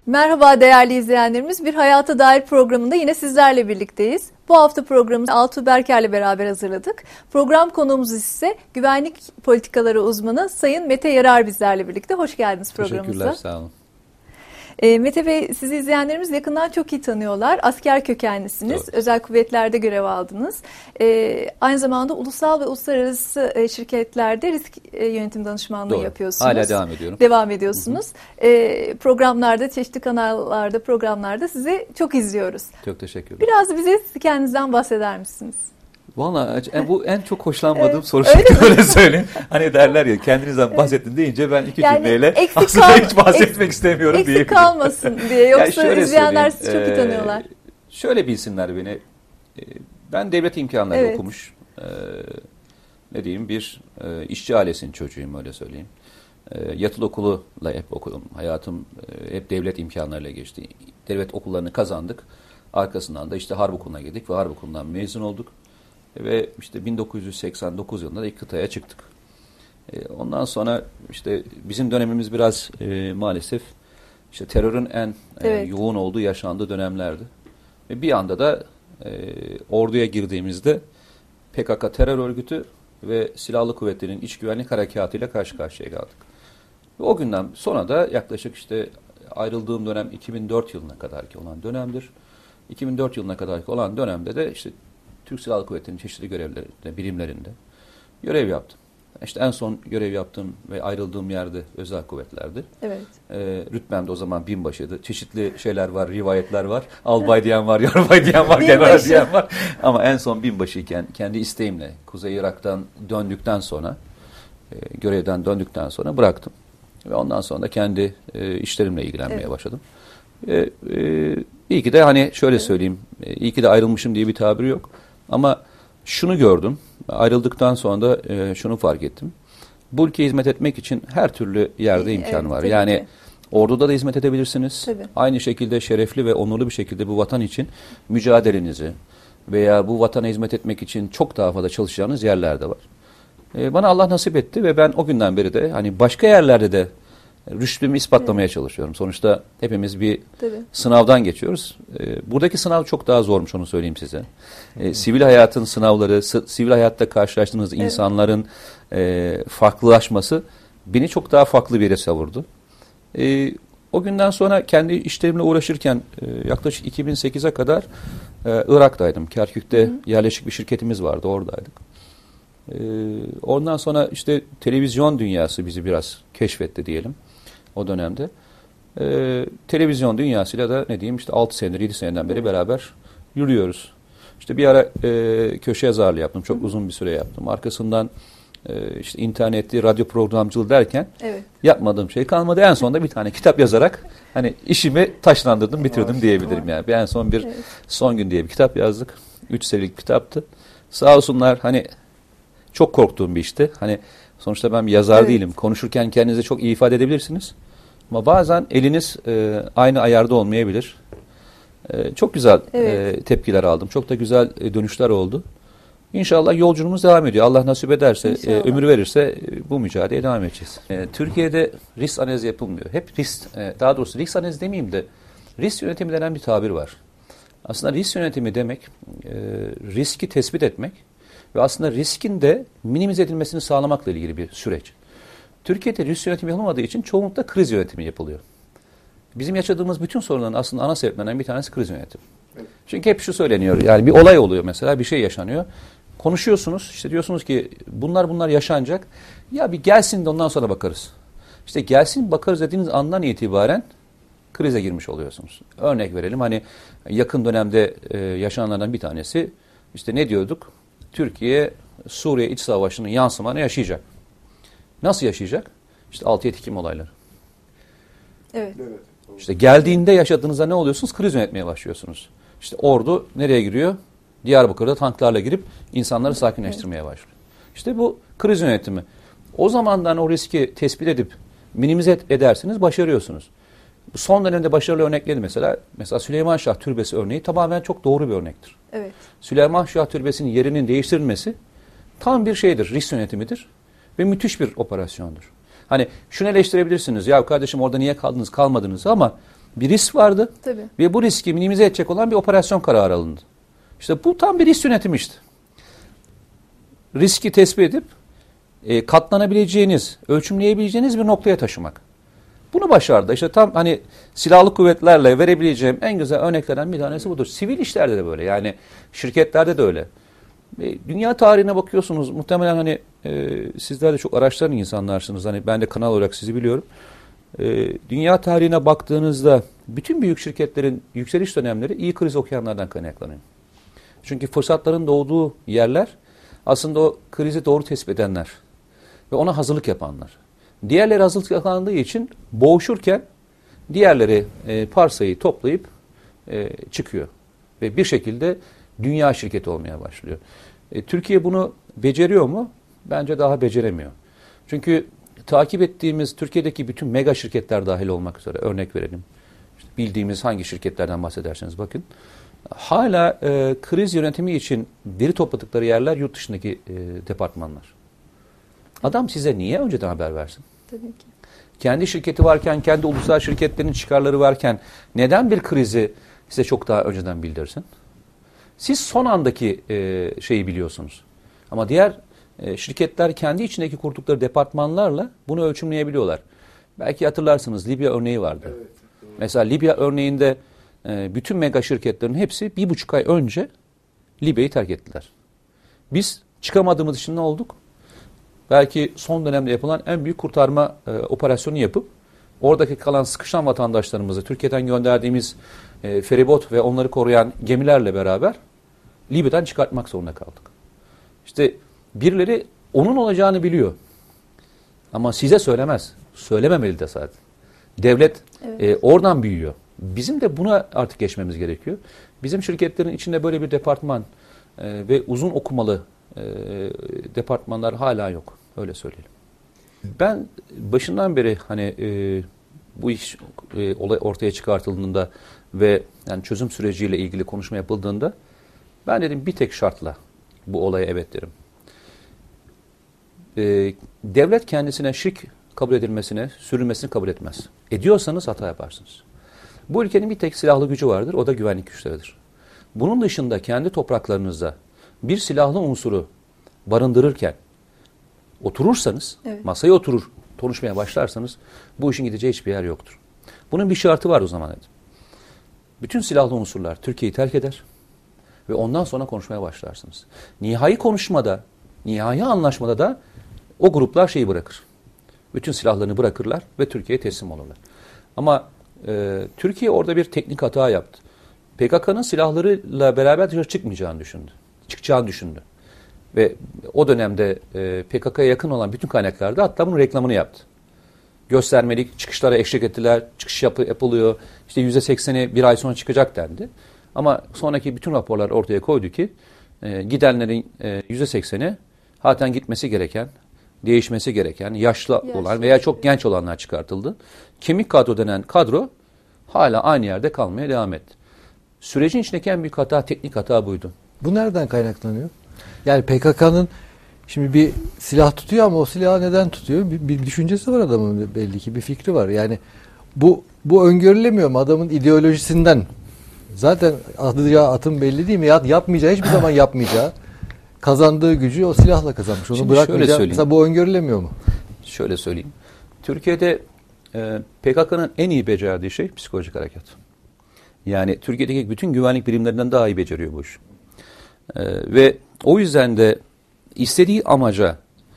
Merhaba değerli izleyenlerimiz. Bir Hayata Dair programında yine sizlerle birlikteyiz. Bu hafta programımızı Altuğ Berker'le beraber hazırladık. Program konuğumuz ise güvenlik politikaları uzmanı Sayın Mete Yarar bizlerle birlikte. Hoş geldiniz programımıza. Teşekkürler, sağ olun. Mete Bey, sizi izleyenlerimiz yakından çok iyi tanıyorlar. Asker kökenlisiniz. Doğru. Özel kuvvetlerde görev aldınız. Aynı zamanda ulusal ve uluslararası şirketlerde risk yönetim danışmanlığı Doğru. Yapıyorsunuz. Hala devam ediyorum. Devam ediyorsunuz. Programlarda, çeşitli kanallarda, programlarda sizi çok izliyoruz. Çok teşekkürler. Biraz bize kendinizden bahseder misiniz? Valla bu en çok hoşlanmadığım soru öyle söyleyeyim. Hani derler ya kendinizden bahsettin deyince ben iki cümleyle aslında hiç bahsetmek istemiyorum diye. Eksik kalmasın diye. Yoksa izleyenler sizi çok iyi tanıyorlar. Şöyle bilsinler beni. Ben devlet imkanları okumuş. Ne diyeyim bir işçi ailesinin çocuğuyum öyle söyleyeyim. Yatılı okuluyla hep okudum. Hayatım hep devlet imkanlarıyla geçti. Devlet okullarını kazandık. Arkasından da işte harp okuluna girdik ve harp okulundan mezun olduk. Ve işte 1989 yılında da ilk kıtaya çıktık. Ondan sonra işte bizim dönemimiz biraz maalesef işte terörün en yoğun olduğu, yaşandığı dönemlerdi. Ve bir anda da orduya girdiğimizde PKK terör örgütü ve silahlı kuvvetlerin iç güvenlik harekatıyla karşı karşıya kaldık. Ve o günden sonra da yaklaşık işte ayrıldığım dönem 2004 yılına kadarki olan dönemdir. 2004 yılına kadarki olan dönemde de işte Türk Silahlı Kuvvetleri'nin çeşitli görevlerinde, birimlerinde görev yaptım. İşte en son görev yaptığım ve ayrıldığım yerde özel kuvvetlerdi. Evet. Rütbem de o zaman binbaşıydı. Çeşitli şeyler var, rivayetler var. Albay diyen var, yarbay diyen var, general diyen var. Ama en son binbaşıyken kendi isteğimle Kuzey Irak'tan döndükten sonra, görevden döndükten sonra bıraktım. Ve ondan sonra da kendi işlerimle ilgilenmeye başladım. İyi ki de hani şöyle söyleyeyim, iyi ki de ayrılmışım diye bir tabir yok. Ama şunu gördüm, ayrıldıktan sonra da şunu fark ettim. Bu ülkeye hizmet etmek için her türlü yerde imkan var. Yani orduda da hizmet edebilirsiniz. Tabii. Aynı şekilde şerefli ve onurlu bir şekilde bu vatan için mücadelenizi veya bu vatana hizmet etmek için çok daha fazla çalışacağınız yerler de var. Bana Allah nasip etti ve ben o günden beri de hani başka yerlerde de rüştümü ispatlamaya çalışıyorum. Sonuçta hepimiz bir sınavdan geçiyoruz. Buradaki sınav çok daha zormuş, onu söyleyeyim size. Sivil hayatın sınavları, sivil hayatta karşılaştığınız insanların farklılaşması beni çok daha farklı bir yere savurdu. O günden sonra kendi işlerimle uğraşırken yaklaşık 2008'e kadar Irak'taydım. Kerkük'te yerleşik bir şirketimiz vardı, oradaydık. Ondan sonra işte televizyon dünyası bizi biraz keşfetti diyelim o dönemde. Televizyon dünyasıyla da ne diyeyim işte 6 senedir 7 seneden beri beraber yürüyoruz. İşte bir ara köşe yazarlığı yaptım. Çok uzun bir süre yaptım. Arkasından işte internetli radyo programcılığı derken yapmadığım şey kalmadı. En sonunda bir tane kitap yazarak hani işimi taşlandırdım, bitirdim diyebilirim yani. En son Son Gün diye bir kitap yazdık. 3 serilik bir kitaptı. Sağ olsunlar hani çok korktuğum bir işti. Hani sonuçta ben bir yazar değilim. Konuşurken kendinizi çok iyi ifade edebilirsiniz. Ama bazen eliniz aynı ayarda olmayabilir. Çok güzel tepkiler aldım. Çok da güzel dönüşler oldu. İnşallah yolculuğumuz devam ediyor. Allah nasip ederse, ömür verirse bu mücadeleye devam edeceğiz. Türkiye'de risk analizi yapılmıyor. Hep daha doğrusu risk analizi demeyeyim de risk yönetimi denen bir tabir var. Aslında risk yönetimi demek riski tespit etmek ve aslında riskin de minimize edilmesini sağlamakla ilgili bir süreç. Türkiye'de risk yönetimi yapılmadığı için çoğunlukla kriz yönetimi yapılıyor. Bizim yaşadığımız bütün sorunların aslında ana sebeplerinden bir tanesi kriz yönetimi. Evet. Çünkü hep şu söyleniyor, yani bir olay oluyor mesela, bir şey yaşanıyor. Konuşuyorsunuz, işte diyorsunuz ki bunlar yaşanacak. Ya bir gelsin de ondan sonra bakarız. İşte gelsin bakarız dediğiniz andan itibaren krize girmiş oluyorsunuz. Örnek verelim, hani yakın dönemde yaşananlardan bir tanesi, işte ne diyorduk? Türkiye Suriye iç savaşının yansımanı yaşayacak. Nasıl yaşayacak? İşte 6 Ekim olayları. Evet. İşte geldiğinde yaşadığınızda ne oluyorsunuz? Kriz yönetmeye başlıyorsunuz. İşte ordu nereye giriyor? Diyarbakır'da tanklarla girip insanları sakinleştirmeye başlıyor. İşte bu kriz yönetimi. O zamandan o riski tespit edip minimize edersiniz, başarıyorsunuz. Son dönemde başarılı örnekleri mesela Süleyman Şah Türbesi örneği tamamen çok doğru bir örnektir. Evet. Süleyman Şah Türbesi'nin yerinin değiştirilmesi tam bir şeydir, risk yönetimidir ve müthiş bir operasyondur. Hani şunu eleştirebilirsiniz, ya kardeşim orada niye kalmadınız, ama Bir risk vardı. Tabii. Ve bu riski minimize edecek olan bir operasyon kararı alındı. İşte bu tam bir risk yönetimi işte. Riski tespit edip katlanabileceğiniz, ölçümleyebileceğiniz bir noktaya taşımak. Bunu başardı. İşte tam hani silahlı kuvvetlerle verebileceğim en güzel örneklerden bir tanesi budur. Sivil işlerde de böyle. Yani şirketlerde de öyle. Dünya tarihine bakıyorsunuz. Muhtemelen hani sizler de çok araştıran insanlarsınız. Hani ben de kanal olarak sizi biliyorum. Dünya tarihine baktığınızda bütün büyük şirketlerin yükseliş dönemleri iyi kriz okuyanlardan kaynaklanıyor. Çünkü fırsatların doğduğu yerler aslında o krizi doğru tespit edenler ve ona hazırlık yapanlar. Diğerleri hazırlık yapandığı için boğuşurken diğerleri parsayı toplayıp çıkıyor. Ve bir şekilde dünya şirketi olmaya başlıyor. Türkiye bunu beceriyor mu? Bence daha beceremiyor. Çünkü takip ettiğimiz Türkiye'deki bütün mega şirketler dahil olmak üzere örnek verelim. İşte bildiğimiz hangi şirketlerden bahsederseniz bakın. Hala kriz yönetimi için veri topladıkları yerler yurt dışındaki departmanlar. Adam size niye önceden haber versin? Tabii ki. Kendi şirketi varken, kendi ulusal şirketlerin çıkarları varken neden bir krizi size çok daha önceden bildirsin? Siz son andaki şeyi biliyorsunuz. Ama diğer şirketler kendi içindeki kurdukları departmanlarla bunu ölçümleyebiliyorlar. Belki hatırlarsınız Libya örneği vardı. Evet, mesela Libya örneğinde bütün mega şirketlerin hepsi 1,5 ay önce Libya'yı terk ettiler. Biz çıkamadığımız için ne olduk? Belki son dönemde yapılan en büyük kurtarma operasyonu yapıp oradaki kalan sıkışan vatandaşlarımızı Türkiye'den gönderdiğimiz feribot ve onları koruyan gemilerle beraber Libya'dan çıkartmak zorunda kaldık. İşte birileri onun olacağını biliyor. Ama size söylemez. Söylememeli de zaten. Devlet oradan büyüyor. Bizim de buna artık geçmemiz gerekiyor. Bizim şirketlerin içinde böyle bir departman ve uzun okumalı departmanlar hala yok. Öyle söyleyelim. Ben başından beri hani bu iş olay ortaya çıkartıldığında ve yani çözüm süreciyle ilgili konuşma yapıldığında ben dedim bir tek şartla bu olaya evet derim. Devlet kendisine şirk kabul edilmesine, sürülmesini kabul etmez. Ediyorsanız hata yaparsınız. Bu ülkenin bir tek silahlı gücü vardır, o da güvenlik güçleridir. Bunun dışında kendi topraklarınızda bir silahlı unsuru barındırırken oturursanız, masaya oturur, konuşmaya başlarsanız bu işin gideceği hiçbir yer yoktur. Bunun bir şartı var o zaman dedim. Bütün silahlı unsurlar Türkiye'yi terk eder ve ondan sonra konuşmaya başlarsınız. Nihai konuşmada, nihai anlaşmada da o gruplar şeyi bırakır. Bütün silahlarını bırakırlar ve Türkiye'ye teslim olurlar. Ama Türkiye orada bir teknik hata yaptı. PKK'nın silahlarıyla beraber dışarı çıkacağını düşündü. Ve o dönemde PKK'ya yakın olan bütün kaynaklarda hatta bunun reklamını yaptı. Göstermelik çıkışlara eşlik ettiler, çıkış yapılıyor. İşte %80'i bir ay sonra çıkacak dendi. Ama sonraki bütün raporlar ortaya koydu ki gidenlerin %80'i zaten gitmesi gereken, değişmesi gereken, yaşlı olan veya çok genç olanlar çıkartıldı. Kemik kadro denen kadro hala aynı yerde kalmaya devam etti. Sürecin içindeki en büyük hata, teknik hata buydu. Bu nereden kaynaklanıyor? Yani PKK'nın şimdi bir silah tutuyor ama o silahı neden tutuyor? Bir düşüncesi var adamın belli ki, bir fikri var. Yani bu öngörülemiyor mu adamın ideolojisinden? Zaten atın belli değil mi? Yapmayacağı, hiçbir zaman yapmayacağı. Kazandığı gücü o silahla kazanmış. Onu bırakmayacak. Mesela bu öngörülemiyor mu? Şöyle söyleyeyim. Türkiye'de PKK'nın en iyi becerdiği şey psikolojik harekat. Yani Türkiye'deki bütün güvenlik birimlerinden daha iyi beceriyor bu iş. Ve o yüzden de istediği amaca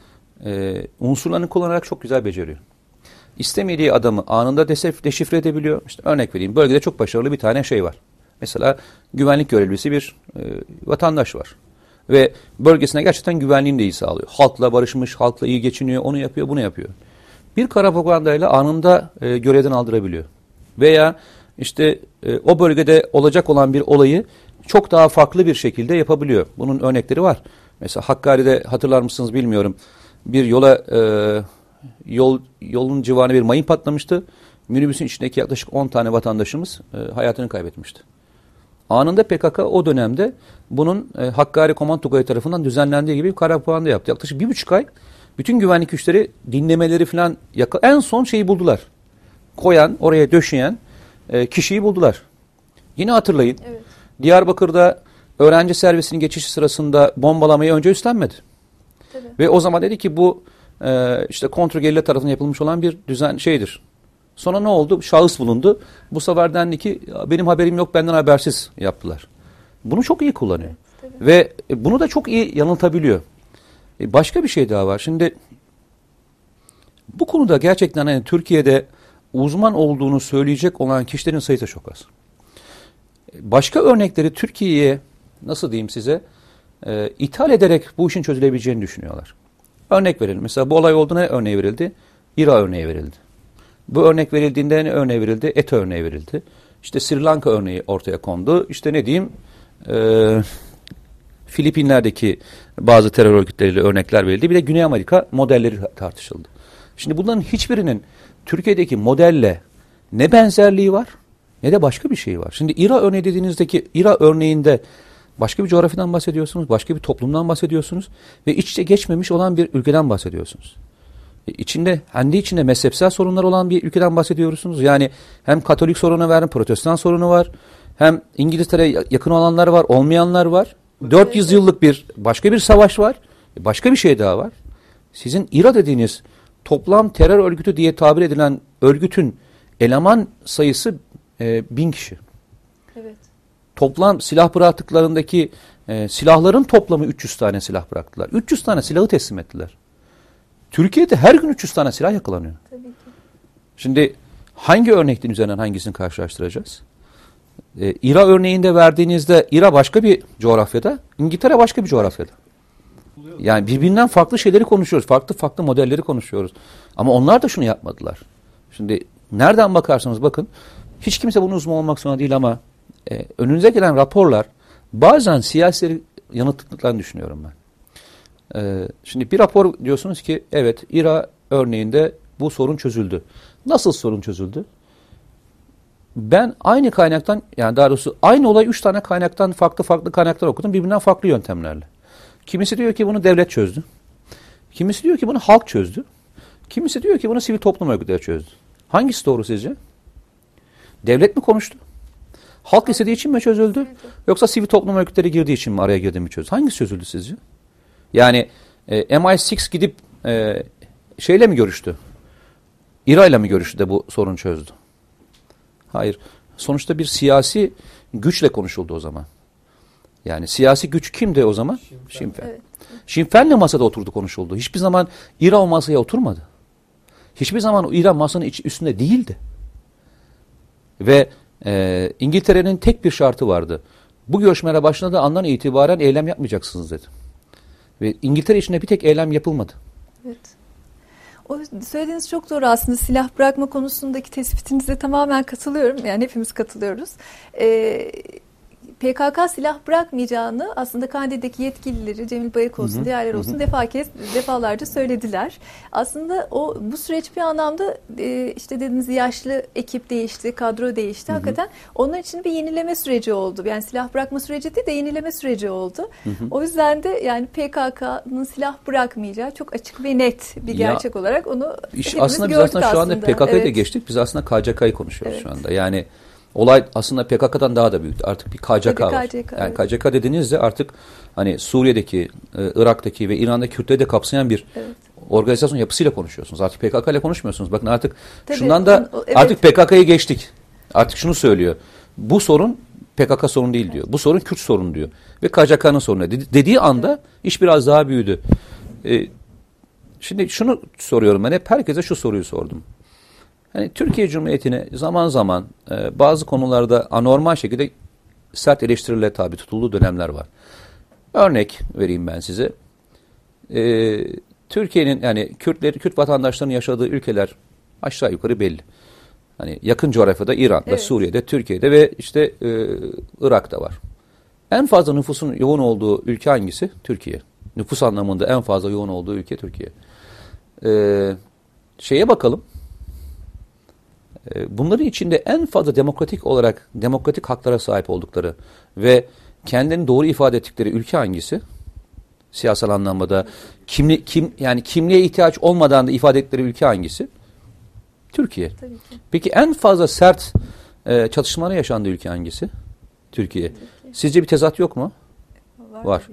unsurlarını kullanarak çok güzel beceriyor. İstemediği adamı anında deşifre edebiliyor. İşte örnek vereyim. Bölgede çok başarılı bir tane şey var. Mesela güvenlik görevlisi bir vatandaş var. Ve bölgesine gerçekten güvenliğini de iyi sağlıyor. Halkla barışmış, halkla iyi geçiniyor, onu yapıyor, bunu yapıyor. Bir kara propagandayla anında görevden aldırabiliyor. Veya işte o bölgede olacak olan bir olayı çok daha farklı bir şekilde yapabiliyor. Bunun örnekleri var. Mesela Hakkari'de hatırlar mısınız bilmiyorum. Bir yolun civarına bir mayın patlamıştı. Minibüsün içindeki yaklaşık 10 tane vatandaşımız hayatını kaybetmişti. Anında PKK o dönemde bunun Hakkari Komando Tugayı tarafından düzenlendiği gibi bir kara propaganda yaptı. Yaklaşık 1,5 ay bütün güvenlik güçleri dinlemeleri falan en son şeyi buldular. Koyan, oraya döşeyen kişiyi buldular. Yine hatırlayın. Evet. Diyarbakır'da öğrenci servisinin geçişi sırasında bombalamayı önce üstlenmedi. Tabii. Ve o zaman dedi ki bu işte kontrgerilla tarafından yapılmış olan bir düzen şeydir. Sonra ne oldu? Şahıs bulundu. Bu sefer dendi ki benim haberim yok, benden habersiz yaptılar. Bunu çok iyi kullanıyor. Evet, ve bunu da çok iyi yanıltabiliyor. Başka bir şey daha var. Şimdi bu konuda gerçekten hani Türkiye'de uzman olduğunu söyleyecek olan kişilerin sayısı çok az. Başka örnekleri Türkiye'ye nasıl diyeyim size ithal ederek bu işin çözülebileceğini düşünüyorlar. Örnek verelim. Mesela bu olay olduğuna örneği verildi? İRA örneği verildi. Bu örnek verildiğinde ne örneği verildi? ETA örneği verildi. İşte Sri Lanka örneği ortaya kondu. İşte ne diyeyim? Filipinler'deki bazı terör örgütleriyle örnekler verildi. Bir de Güney Amerika modelleri tartışıldı. Şimdi bunların hiçbirinin Türkiye'deki modelle ne benzerliği var ne de başka bir şey var. Şimdi İRA örneği dediğinizdeki İRA örneğinde başka bir coğrafyadan bahsediyorsunuz, başka bir toplumdan bahsediyorsunuz ve iç içe geçmemiş olan bir ülkeden bahsediyorsunuz. Kendi içinde mezhepsel sorunlar olan bir ülkeden bahsediyorsunuz. Yani hem Katolik sorunu var, hem Protestan sorunu var, hem İngiltere'ye yakın olanlar var, olmayanlar var. 400 yıllık başka bir savaş var, başka bir şey daha var. Sizin İRA dediğiniz toplam terör örgütü diye tabir edilen örgütün eleman sayısı 1000 kişi. Evet. Toplam silah bıraktıklarındaki silahların toplamı 300 tane silah bıraktılar. 300 tane silahı teslim ettiler. Türkiye'de her gün 300 tane silah yakalanıyor. Tabii ki. Şimdi hangi örnekten üzerinden hangisini karşılaştıracağız? İRA örneğinde verdiğinizde İRA başka bir coğrafyada, İngiltere başka bir coğrafyada. Yani birbirinden farklı şeyleri konuşuyoruz. Farklı modelleri konuşuyoruz. Ama onlar da şunu yapmadılar. Şimdi nereden bakarsanız bakın, hiç kimse bunun uzman olmak zorunda değil ama önünüze gelen raporlar bazen siyasileri yanılttıklarını düşünüyorum ben. Şimdi bir rapor diyorsunuz ki evet İRA örneğinde bu sorun çözüldü. Nasıl sorun çözüldü? Ben aynı kaynaktan, yani daha doğrusu aynı olay 3 tane kaynaktan farklı kaynaklar okudum birbirinden farklı yöntemlerle. Kimisi diyor ki bunu devlet çözdü. Kimisi diyor ki bunu halk çözdü. Kimisi diyor ki bunu sivil toplum örgütleri çözdü. Hangisi doğru sizce? Devlet mi konuştu? Halk istediği için mi çözüldü? Yoksa sivil toplum örgütleri girdiği için mi, araya girdi mi çözdü? Hangisi çözüldü sizce? Yani MI6 gidip şeyle mi görüştü? İRA ile mi görüştü de bu sorunu çözdü? Hayır. Sonuçta bir siyasi güçle konuşuldu o zaman. Yani siyasi güç kimdi o zaman? Sinn Féin. Evet. Sinn Féin'le masada oturdu, konuşuldu. Hiçbir zaman İRA o masaya oturmadı. Hiçbir zaman İRA masanın üstünde değildi. Ve İngiltere'nin tek bir şartı vardı. Bu görüşmelere başladığı andan itibaren eylem yapmayacaksınız dedi. Ve İngiltere içinde bir tek eylem yapılmadı. Evet. O söylediğiniz çok doğru aslında, silah bırakma konusundaki tespitinize tamamen katılıyorum. Yani hepimiz katılıyoruz. PKK silah bırakmayacağını aslında Kandil'deki yetkilileri, Cemil Bayık olsun, diğerleri olsun defalarca söylediler. Aslında bu süreç bir anlamda işte dediğiniz yaşlı ekip değişti, kadro değişti. Hakikaten onun için bir yenileme süreci oldu. Yani silah bırakma süreci değil de yenileme süreci oldu. O yüzden de yani PKK'nın silah bırakmayacağı çok açık ve net bir gerçek olarak onu hepimiz aslında biz gördük aslında şu anda PKK'yı da geçtik. Biz aslında KCK'yı konuşuyoruz şu anda. Yani olay aslında PKK'dan daha da büyüktü. Artık bir KCK var. Yani KCK dediğinizde artık hani Suriye'deki, Irak'taki ve İran'daki Kürtleri de kapsayan bir organizasyon yapısıyla konuşuyorsunuz. Artık PKK ile konuşmuyorsunuz. Bakın artık şundan da artık PKK'yı geçtik. Artık şunu söylüyor. Bu sorun PKK sorunu değil diyor. Bu sorun Kürt sorunu diyor. Ve KCK'nın sorunu dediği anda iş biraz daha büyüdü. Şimdi şunu soruyorum ben, hep herkese şu soruyu sordum. Hani Türkiye Cumhuriyeti'ne zaman zaman bazı konularda anormal şekilde sert eleştirilere tabi tutulduğu dönemler var. Örnek vereyim ben size. Türkiye'nin, yani Kürt vatandaşlarının yaşadığı ülkeler aşağı yukarı belli. Hani yakın coğrafyada İran'da, Suriye'de, Türkiye'de ve işte Irak'ta var. En fazla nüfusun yoğun olduğu ülke hangisi? Türkiye. Nüfus anlamında en fazla yoğun olduğu ülke Türkiye. Şeye bakalım. Bunların içinde en fazla demokratik haklara sahip oldukları ve kendilerini doğru ifade ettikleri ülke hangisi? Siyasal anlamda yani kimliğe ihtiyaç olmadan da ifade ettikleri ülke hangisi? Türkiye. Peki en fazla sert çatışmaların yaşandığı ülke hangisi? Türkiye. Sizce bir tezat yok mu? Var.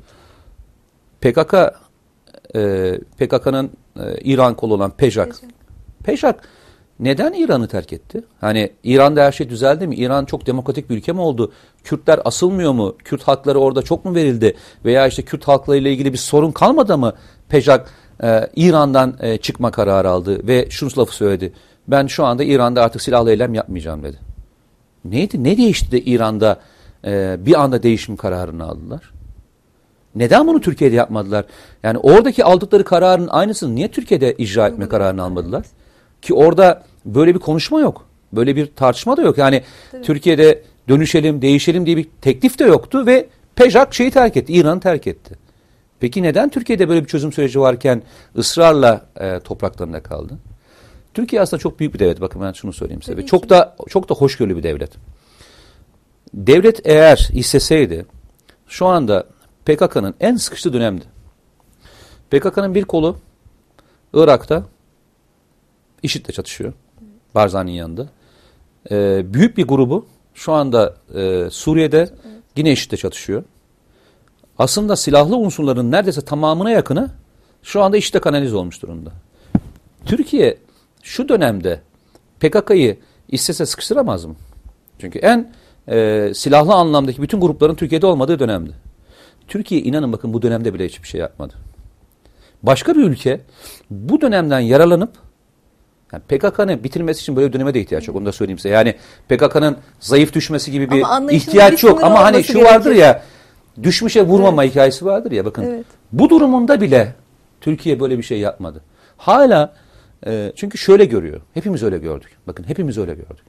PKK'nın İran kolu olan PEJAK neden İran'ı terk etti? Hani İran'da her şey düzeldi mi? İran çok demokratik bir ülke mi oldu? Kürtler asılmıyor mu? Kürt halkları orada çok mu verildi? Veya işte Kürt halklarıyla ilgili bir sorun kalmadı mı? PEJAK İran'dan çıkma kararı aldı ve şunu lafı söyledi. Ben şu anda İran'da artık silahlı eylem yapmayacağım dedi. Neydi? Ne değişti de İran'da bir anda değişim kararını aldılar? Neden bunu Türkiye'de yapmadılar? Yani oradaki aldıkları kararın aynısını niye Türkiye'de icra etme kararını almadılar? Ki orada böyle bir konuşma yok. Böyle bir tartışma da yok. Yani tabii. Türkiye'de dönüşelim, değişelim diye bir teklif de yoktu ve PEJAK şeyi terk etti, İran'ı terk etti. Peki neden Türkiye'de böyle bir çözüm süreci varken ısrarla topraklarında kaldı? Türkiye aslında çok büyük bir devlet. Bakın ben şunu söyleyeyim size. Çok da hoşgörülü bir devlet. Devlet eğer isteseydi şu anda PKK'nın en sıkıştığı dönemdi. PKK'nın bir kolu Irak'ta IŞİD'le çatışıyor. Barzani'nin yanında. Büyük bir grubu şu anda Suriye'de yine IŞİD'le çatışıyor. Aslında silahlı unsurların neredeyse tamamına yakını şu anda IŞİD'e kanalize olmuş durumda. Türkiye şu dönemde PKK'yı istese sıkıştıramaz mı? Çünkü en silahlı anlamdaki bütün grupların Türkiye'de olmadığı dönemdi. Türkiye inanın bakın bu dönemde bile hiçbir şey yapmadı. Başka bir ülke bu dönemden yararlanıp yani PKK'nın bitirmesi için böyle bir döneme de ihtiyaç yok. Onu da söyleyeyim size. Yani PKK'nın zayıf düşmesi gibi bir ihtiyaç yok. Ama hani şu vardır ya düşmüşe vurmama hikayesi vardır ya bakın. Evet. Bu durumunda bile Türkiye böyle bir şey yapmadı. Hala çünkü şöyle görüyor. Hepimiz öyle gördük. Bakın hepimiz öyle gördük.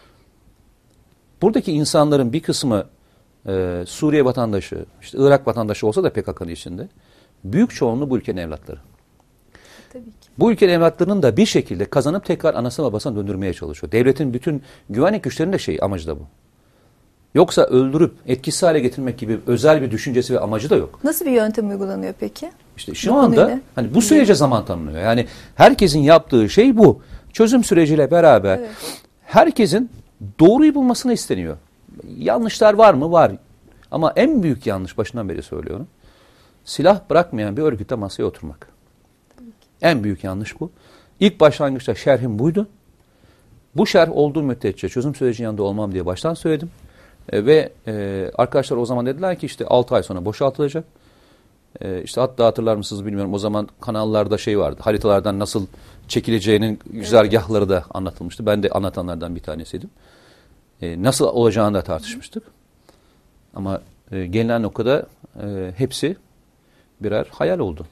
Buradaki insanların bir kısmı Suriye vatandaşı, işte Irak vatandaşı olsa da PKK'nın içinde büyük çoğunluğu bu ülkenin evlatları. Tabii ki. Bu ülkenin evlatlarının da bir şekilde kazanıp tekrar anasına babasına döndürmeye çalışıyor. Devletin bütün güvenlik güçlerinin de amacı da bu. Yoksa öldürüp etkisiz hale getirmek gibi özel bir düşüncesi ve amacı da yok. Nasıl bir yöntem uygulanıyor peki? İşte şu anda hani bu sürece zaman tanınıyor. Yani herkesin yaptığı şey bu. Çözüm süreciyle beraber herkesin doğruyu bulmasını isteniyor. Yanlışlar var mı? Var. Ama en büyük yanlış başından beri söylüyorum. Silah bırakmayan bir örgütle masaya oturmak. En büyük yanlış bu. İlk başlangıçta şerhim buydu. Bu şerh olduğu müddetçe çözüm sürecinin yanında olmam diye baştan söyledim. Arkadaşlar o zaman dediler ki işte 6 ay sonra boşaltılacak. İşte hatta hatırlar mısınız bilmiyorum. O zaman kanallarda şey vardı. Haritalardan nasıl çekileceğinin güzergahları da anlatılmıştı. Ben de anlatanlardan bir tanesiydim. Nasıl olacağını da tartışmıştık. Ama gelinen noktada hepsi birer hayal oldu.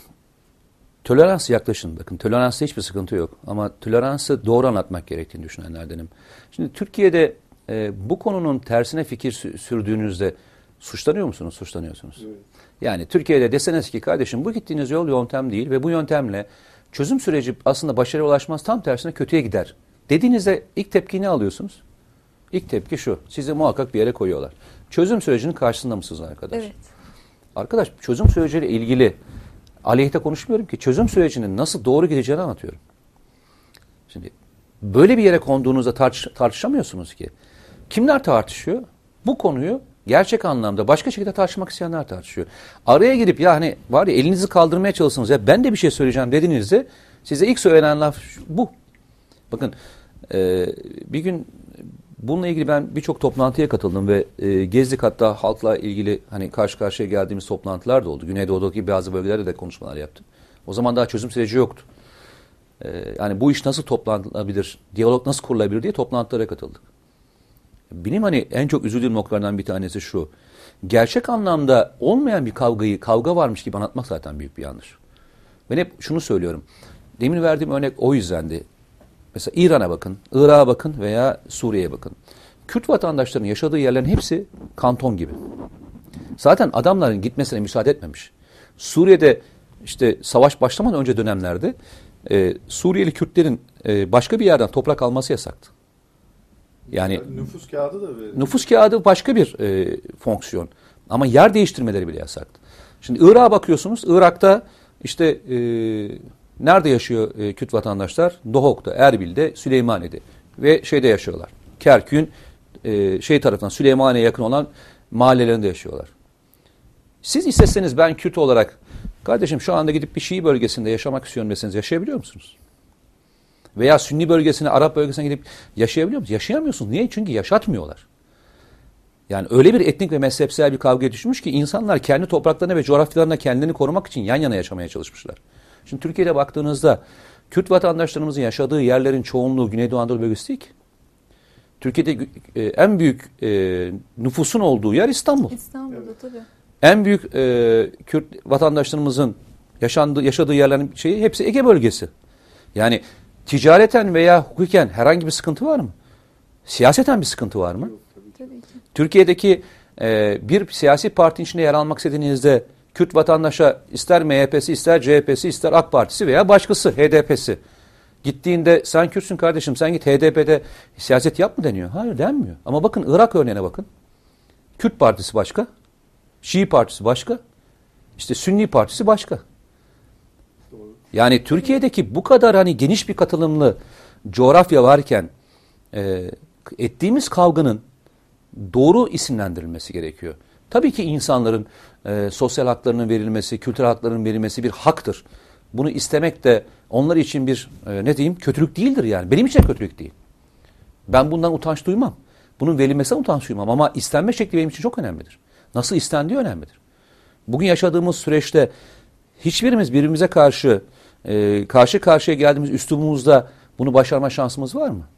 Tolerans yaklaşın. Bakın toleransta hiçbir sıkıntı yok. Ama toleransı doğru anlatmak gerektiğini düşünenlerdenim. Şimdi Türkiye'de bu konunun tersine fikir sürdüğünüzde suçlanıyor musunuz? Suçlanıyorsunuz. Evet. Yani Türkiye'de deseniz ki kardeşim bu gittiğiniz yol yöntem değil ve bu yöntemle çözüm süreci aslında başarıya ulaşmaz, tam tersine kötüye gider dediğinizde ilk tepki ne alıyorsunuz? İlk tepki şu. Sizi muhakkak bir yere koyuyorlar. Çözüm sürecinin karşısında mısınız arkadaş? Evet. Arkadaş çözüm süreciyle ilgili aleyhte konuşmuyorum ki. Çözüm sürecinin nasıl doğru gideceğini anlatıyorum. Şimdi böyle bir yere konduğunuzda tartışamıyorsunuz ki. Kimler tartışıyor? Bu konuyu gerçek anlamda başka şekilde tartışmak isteyenler tartışıyor. Araya girip ya hani var ya elinizi kaldırmaya çalışsınız ya ben de bir şey söyleyeceğim dediğinizde size ilk söylenen laf bu. Bakın bir gün bununla ilgili ben birçok toplantıya katıldım ve gezdik, hatta halkla ilgili hani karşı karşıya geldiğimiz toplantılar da oldu. Güneydoğu'daki bazı bölgelerde de konuşmalar yaptım. O zaman daha çözüm süreci yoktu. Yani bu iş nasıl toplanılabilir, diyalog nasıl kurulabilir diye toplantılara katıldık. Benim hani en çok üzüldüğüm noktalardan bir tanesi şu. Gerçek anlamda olmayan bir kavga varmış gibi anlatmak zaten büyük bir yanlış. Ben hep şunu söylüyorum. Demin verdiğim örnek o yüzdendi. Mesela İran'a bakın, Irak'a bakın veya Suriye'ye bakın. Kürt vatandaşlarının yaşadığı yerlerin hepsi kanton gibi. Zaten adamların gitmesine müsaade etmemiş. Suriye'de işte savaş başlamadan önce dönemlerde Suriyeli Kürtlerin başka bir yerden toprak alması yasaktı. Yani nüfus kağıdı da verildi. Nüfus kağıdı başka bir fonksiyon. Ama yer değiştirmeleri bile yasaktı. Şimdi Irak'a bakıyorsunuz. Irak'ta işte nerede yaşıyor Kürt vatandaşlar? Dohok'ta, Erbil'de, Süleymaniye'de ve şeyde yaşıyorlar. Kerkük'ün tarafından Süleymaniye'ye yakın olan mahallelerinde yaşıyorlar. Siz isteseniz ben Kürt olarak kardeşim şu anda gidip bir Şii bölgesinde yaşamak istiyorum deseniz yaşayabiliyor musunuz? Veya Sünni bölgesine, Arap bölgesine gidip yaşayabiliyor musunuz? Yaşayamıyorsunuz. Niye? Çünkü yaşatmıyorlar. Yani öyle bir etnik ve mezhepsel bir kavgaya düşmüş ki insanlar kendi topraklarına ve coğrafyalarına kendini korumak için yan yana yaşamaya çalışmışlar. Şimdi Türkiye'de baktığınızda Kürt vatandaşlarımızın yaşadığı yerlerin çoğunluğu Güneydoğu Anadolu bölgesi değil ki. Türkiye'de en büyük nüfusun olduğu yer İstanbul. İstanbul'da tabii. En büyük Kürt vatandaşlarımızın yaşadığı yerlerin hepsi Ege bölgesi. Yani ticareten veya hukuken herhangi bir sıkıntı var mı? Siyaseten bir sıkıntı var mı? Tabii ki. Türkiye'deki bir siyasi partinin içinde yer almak istediğinizde Kürt vatandaşa ister MHP'si, ister CHP'si, ister AK Partisi veya başkası HDP'si gittiğinde sen Kürtsün kardeşim sen git HDP'de siyaset yap mı deniyor? Hayır denmiyor. Ama bakın Irak örneğine bakın. Kürt partisi başka, Şii partisi başka, işte Sünni partisi başka. Yani Türkiye'deki bu kadar hani geniş bir katılımlı coğrafya varken ettiğimiz kavganın doğru isimlendirilmesi gerekiyor. Tabii ki insanların sosyal haklarının verilmesi, kültürel haklarının verilmesi bir haktır. Bunu istemek de onlar için bir kötülük değildir yani. Benim için de kötülük değil. Ben bundan utanç duymam. Bunun verilmesinden utanç duymam ama istenme şekli benim için çok önemlidir. Nasıl istendiği önemlidir. Bugün yaşadığımız süreçte hiçbirimiz birbirimize karşı karşıya geldiğimiz üslubumuzda bunu başarma şansımız var mı?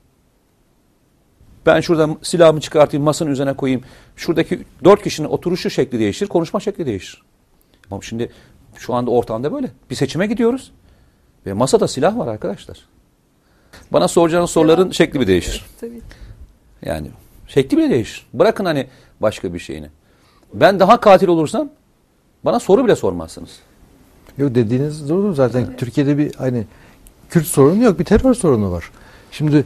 Ben şuradan silahımı çıkartayım, masanın üzerine koyayım. Şuradaki 4 kişinin oturuşu şekli değişir, konuşma şekli değişir. Ama şimdi şu anda ortamda böyle. Bir seçime gidiyoruz ve masada silah var arkadaşlar. Bana soracağınız soruların şekli bir değişir. Tabii. Yani şekli bile değişir. Bırakın hani başka bir şeyini. Ben daha katil olursam bana soru bile sormazsınız. Yok dediğiniz doğru zaten. Evet. Türkiye'de bir hani Kürt sorunu yok, bir terör sorunu var. Şimdi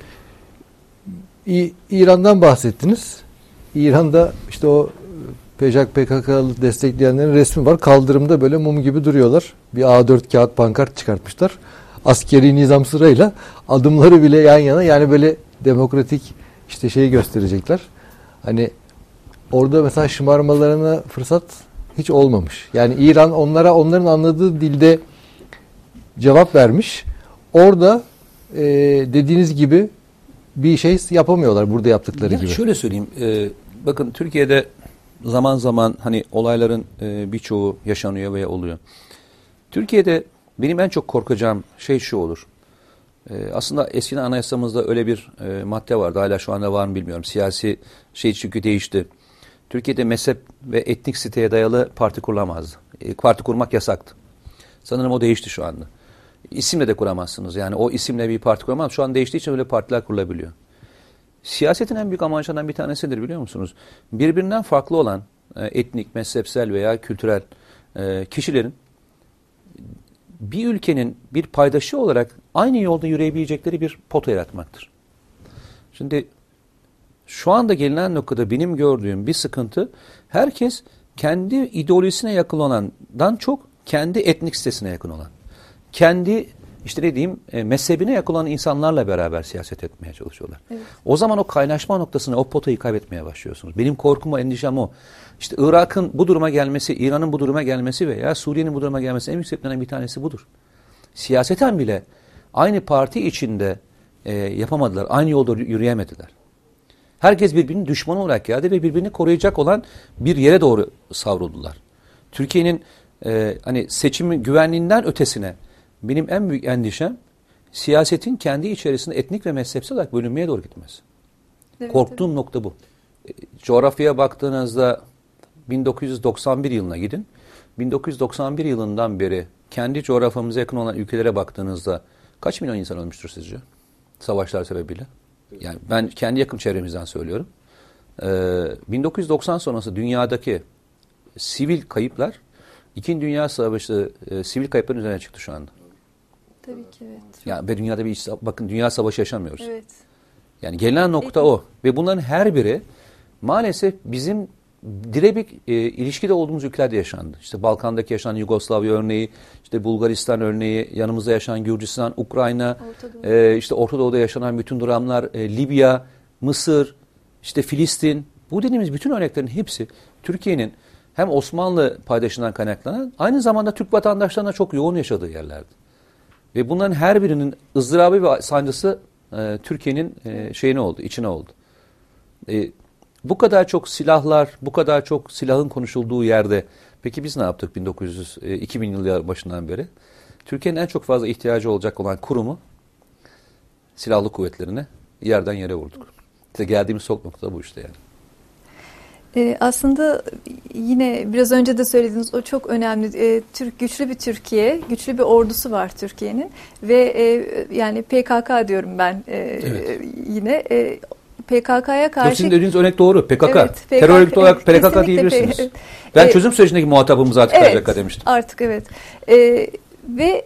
İran'dan bahsettiniz. İran'da işte o PKK'lı destekleyenlerin resmi var. Kaldırımda böyle mum gibi duruyorlar. Bir A4 kağıt pankart çıkartmışlar. Askeri nizam sırayla adımları bile yan yana yani böyle demokratik işte şeyi gösterecekler. Hani orada mesela şımarmalarına fırsat hiç olmamış. Yani İran onların anladığı dilde cevap vermiş. Orada dediğiniz gibi bir şey yapamıyorlar burada yaptıkları gibi. Şöyle söyleyeyim. Bakın Türkiye'de zaman zaman hani olayların birçoğu yaşanıyor veya oluyor. Türkiye'de benim en çok korkacağım şey şu olur. Aslında eskiden anayasamızda öyle bir madde vardı. Hala şu anda var mı bilmiyorum. Siyasi çünkü değişti. Türkiye'de mezhep ve etnik siteye dayalı parti kurulamazdı. Parti kurmak yasaktı. Sanırım o değişti şu anda. İsimle de kuramazsınız. Yani o isimle bir parti kuramaz. Şu an değiştiği için öyle partiler kurulabiliyor. Siyasetin en büyük amacından bir tanesidir biliyor musunuz? Birbirinden farklı olan etnik, mezhepsel veya kültürel kişilerin bir ülkenin bir paydaşı olarak aynı yolda yürüyebilecekleri bir pota yaratmaktır. Şimdi şu anda gelinen noktada benim gördüğüm bir sıkıntı herkes kendi ideolojisine yakın olandan çok kendi etnik sitesine yakın olan. Kendi mezhebine yakın olan insanlarla beraber siyaset etmeye çalışıyorlar. Evet. O zaman o kaynaşma noktasına o potayı kaybetmeye başlıyorsunuz. Benim korkum o, endişem o. İşte Irak'ın bu duruma gelmesi, İran'ın bu duruma gelmesi veya Suriye'nin bu duruma gelmesi en büyük sebeplerinden bir tanesi budur. Siyaseten bile aynı parti içinde yapamadılar, aynı yolda yürüyemediler. Herkes birbirinin düşmanı olarak geldi ve birbirini koruyacak olan bir yere doğru savruldular. Türkiye'nin hani seçimin güvenliğinden ötesine benim en büyük endişem siyasetin kendi içerisinde etnik ve mezhepsel olarak bölünmeye doğru gitmesi. Evet, korktuğum nokta bu. Coğrafyaya baktığınızda 1991 yılına gidin. 1991 yılından beri kendi coğrafyamıza yakın olan ülkelere baktığınızda kaç milyon insan ölmüştür sizce? Savaşlar sebebiyle. Yani ben kendi yakın çevremizden söylüyorum. 1990 sonrası dünyadaki sivil kayıplar İkinci Dünya Savaşı sivil kayıpların üzerine çıktı şu anda. Tabii ki evet. Yani ve dünyada bakın dünya savaşı yaşamıyoruz. Evet. Yani gelinen nokta o. Ve bunların her biri maalesef bizim direbek ilişkide olduğumuz ülkelerde yaşandı. İşte Balkan'daki yaşanan Yugoslavya örneği, işte Bulgaristan örneği, yanımızda yaşanan Gürcistan, Ukrayna, işte Orta Doğu'da yaşanan bütün dramlar, Libya. Mısır, işte Filistin, bu dediğimiz bütün örneklerin hepsi Türkiye'nin hem Osmanlı paydaşından kaynaklanan aynı zamanda Türk vatandaşlarına çok yoğun yaşadığı yerlerdi. Ve bunların her birinin ızdırabı ve sancısı Türkiye'nin şeyine oldu, içine oldu. Bu kadar çok silahlar, bu kadar çok silahın konuşulduğu yerde peki biz ne yaptık 2000 yılı başından beri? Türkiye'nin en çok fazla ihtiyacı olacak olan kurumu, silahlı kuvvetlerine yerden yere vurduk. İşte geldiğimiz son nokta bu işte yani. Aslında yine biraz önce de söylediğiniz o çok önemli. Güçlü bir Türkiye, güçlü bir ordusu var Türkiye'nin ve yani PKK diyorum ben evet. Yine PKK'ya karşı... Sizin dediğiniz örnek doğru. PKK. Evet, Terör örgütü olarak PKK diyebilirsiniz. Evet. Ben çözüm sürecindeki muhatabımız artık evet, PKK demiştim. Artık evet. Ve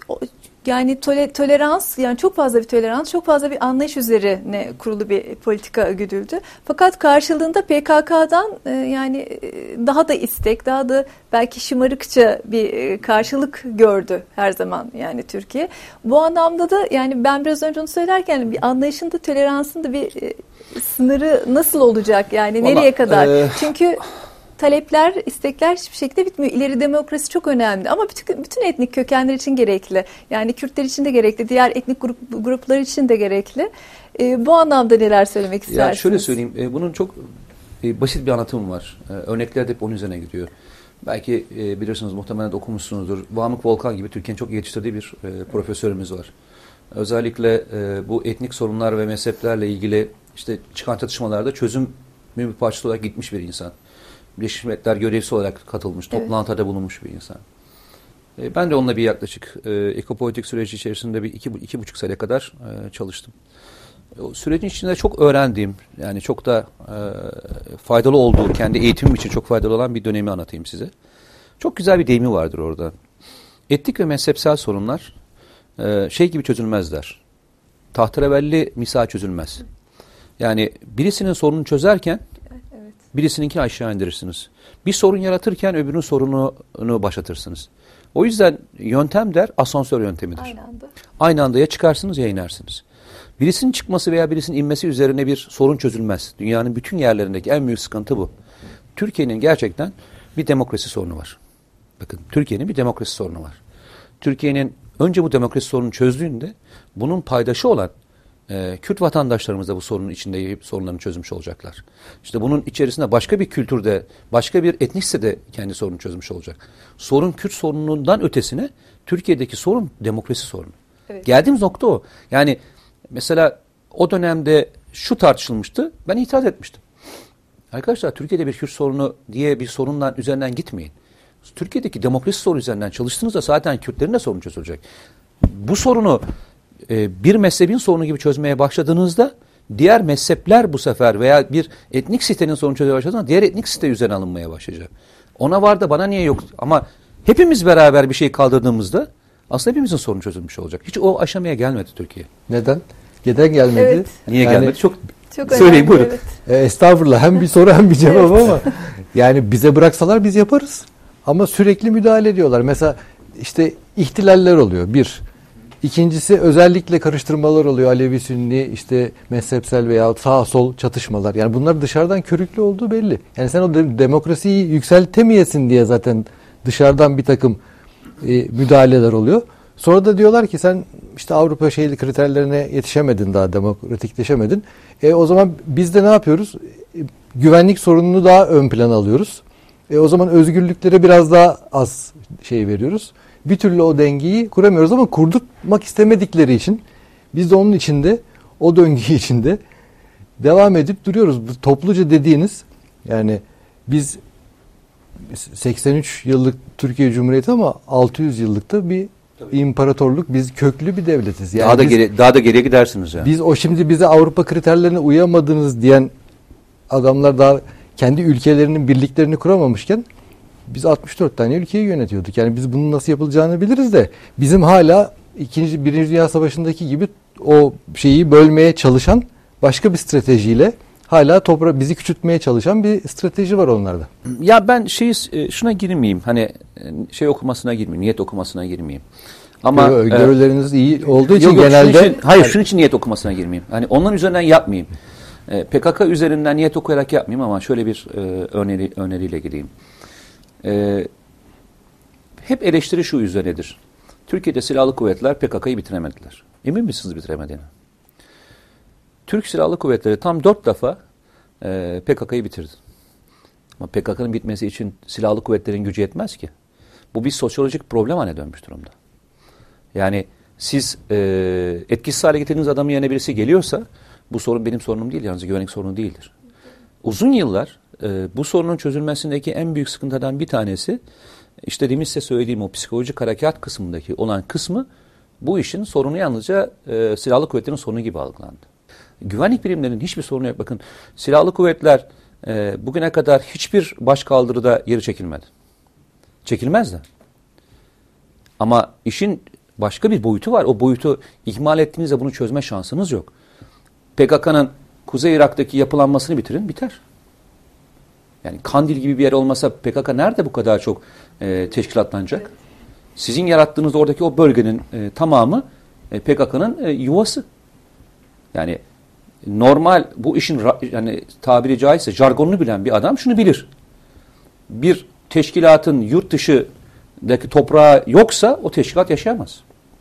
yani tolerans, yani çok fazla bir tolerans, çok fazla bir anlayış üzerine kurulu bir politika güdüldü. Fakat karşılığında PKK'dan yani daha da istek, daha da belki şımarıkça bir karşılık gördü her zaman yani Türkiye. Bu anlamda da yani ben biraz önce onu söylerken bir anlayışın da toleransın da bir sınırı nasıl olacak yani nereye kadar? Çünkü talepler, istekler hiçbir şekilde bitmiyor. İleri demokrasi çok önemli ama bütün etnik kökenler için gerekli. Yani Kürtler için de gerekli, diğer etnik gruplar için de gerekli. Bu anlamda neler söylemek istersiniz? Ya şöyle söyleyeyim, bunun çok basit bir anlatımı var. Örnekler de hep onun üzerine gidiyor. Belki bilirsiniz, muhtemelen de okumuşsunuzdur. Vamık Volkan gibi Türkiye'nin çok yetiştirdiği bir profesörümüz var. Özellikle bu etnik sorunlar ve mezheplerle ilgili işte çıkan çatışmalarda çözüm bir parçası olarak gitmiş bir insan. Birleşmiş Milletler görevlisi olarak katılmış, toplantıda bulunmuş bir insan. Ben de onunla bir yaklaşık ekopolitik süreci içerisinde bir iki buçuk sene kadar çalıştım. O sürecin içinde çok öğrendiğim, yani çok da faydalı olduğu, kendi eğitimim için çok faydalı olan bir dönemi anlatayım size. Çok güzel bir deyimi vardır orada. Etnik ve mezhepsel sorunlar şey gibi çözülmezler. Tahterevalli misal çözülmez. Yani birisinin sorununu çözerken birisininkini aşağı indirirsiniz. Bir sorun yaratırken öbürünün sorununu başlatırsınız. O yüzden yöntem der asansör yöntemidir. Aynı anda. Aynı anda ya çıkarsınız ya inersiniz. Birisinin çıkması veya birisinin inmesi üzerine bir sorun çözülmez. Dünyanın bütün yerlerindeki en büyük sıkıntı bu. Türkiye'nin gerçekten bir demokrasi sorunu var. Bakın, Türkiye'nin bir demokrasi sorunu var. Türkiye'nin önce bu demokrasi sorununu çözdüğünde bunun paydaşı olan Kürt vatandaşlarımız da bu sorunun içinde sorunlarını çözmüş olacaklar. İşte bunun içerisinde başka bir kültürde, başka bir etnikse de kendi sorununu çözmüş olacak. Sorun Kürt sorunundan ötesine Türkiye'deki sorun demokrasi sorunu. Evet. Geldiğimiz nokta o. Yani mesela o dönemde şu tartışılmıştı, ben itiraz etmiştim. Arkadaşlar, Türkiye'de bir Kürt sorunu diye bir sorundan üzerinden gitmeyin. Türkiye'deki demokrasi sorunu üzerinden çalıştığınızda zaten Kürtlerin de sorunu çözülecek. Bu sorunu bir mezhebin sorunu gibi çözmeye başladığınızda diğer mezhepler bu sefer veya bir etnik sitenin sorunu çözmeye başladığında diğer etnik site üzerine alınmaya başlayacak. Ona var da bana niye yok? Ama hepimiz beraber bir şey kaldırdığımızda aslında hepimizin sorunu çözülmüş olacak. Hiç o aşamaya gelmedi Türkiye. Neden? Neden gelmedi? Evet. Niye gelmedi? Çok söyleyin buyurun. Evet. Estağfurullah. Hem bir soru hem bir cevap ama yani bize bıraksalar biz yaparız. Ama sürekli müdahale ediyorlar. Mesela işte ihtilaller oluyor. Bir. İkincisi özellikle karıştırmalar oluyor. Alevi, Sünni, işte mezhepsel veya sağ sol çatışmalar. Yani bunlar dışarıdan körüklü olduğu belli. Yani sen o demokrasiyi yükseltemeyesin diye zaten dışarıdan bir takım müdahaleler oluyor. Sonra da diyorlar ki sen işte Avrupa kriterlerine yetişemedin, daha demokratikleşemedin. O zaman biz de ne yapıyoruz? Güvenlik sorununu daha ön plana alıyoruz. O zaman özgürlüklere biraz daha az veriyoruz. Bir türlü o dengeyi kuramıyoruz ama kurdurtmak istemedikleri için biz de onun içinde, o döngü içinde devam edip duruyoruz. Bu topluca dediğiniz, yani biz 83 yıllık Türkiye Cumhuriyeti ama 600 yıllıkta bir imparatorluk, biz köklü bir devletiz. Yani daha da geriye gidersiniz yani. Biz şimdi bize Avrupa kriterlerine uyamadınız diyen adamlar daha kendi ülkelerinin birliklerini kuramamışken biz 64 tane ülkeyi yönetiyorduk. Yani biz bunun nasıl yapılacağını biliriz de bizim hala Birinci Dünya Savaşı'ndaki gibi o şeyi bölmeye çalışan başka bir stratejiyle hala bizi küçültmeye çalışan bir strateji var onlarda. Ya ben şuna girmeyeyim. Hani okumasına girmeyeyim. Niyet okumasına girmeyeyim. Ama görevleriniz iyi olduğu için genelde şunun için niyet okumasına girmeyeyim. Hani onların üzerinden yapmayayım. PKK üzerinden niyet okuyarak yapmayayım ama şöyle bir öneriyle gideyim. Hep eleştiri şu üzerinedir. Türkiye'de silahlı kuvvetler PKK'yı bitiremediler. Emin misiniz bitiremediğine? Türk Silahlı Kuvvetleri tam 4 defa PKK'yı bitirdi. Ama PKK'nın bitmesi için silahlı kuvvetlerin gücü yetmez ki. Bu bir sosyolojik problem haline dönmüş durumda. Yani siz etkisiz hale getirdiğiniz adamın yerine birisi geliyorsa bu sorun benim sorunum değil, yalnız güvenlik sorunu değildir. Uzun yıllar bu sorunun çözülmesindeki en büyük sıkıntıdan bir tanesi işte demin size söylediğim o psikolojik harekat kısmındaki olan kısmı bu işin sorunu yalnızca silahlı kuvvetlerin sorunu gibi algılandı. Güvenlik birimlerinin hiçbir sorunu yok. Bakın silahlı kuvvetler bugüne kadar hiçbir başkaldırıda geri çekilmedi. Çekilmez de. Ama işin başka bir boyutu var. O boyutu ihmal ettiğinizde bunu çözme şansınız yok. PKK'nın Kuzey Irak'taki yapılanmasını bitirin, biter. Yani Kandil gibi bir yer olmasa PKK nerede bu kadar çok teşkilatlanacak? Sizin yarattığınız oradaki o bölgenin tamamı PKK'nın yuvası. Yani normal bu işin yani tabiri caizse jargonunu bilen bir adam şunu bilir. Bir teşkilatın yurt dışındaki toprağı yoksa o teşkilat yaşayamaz.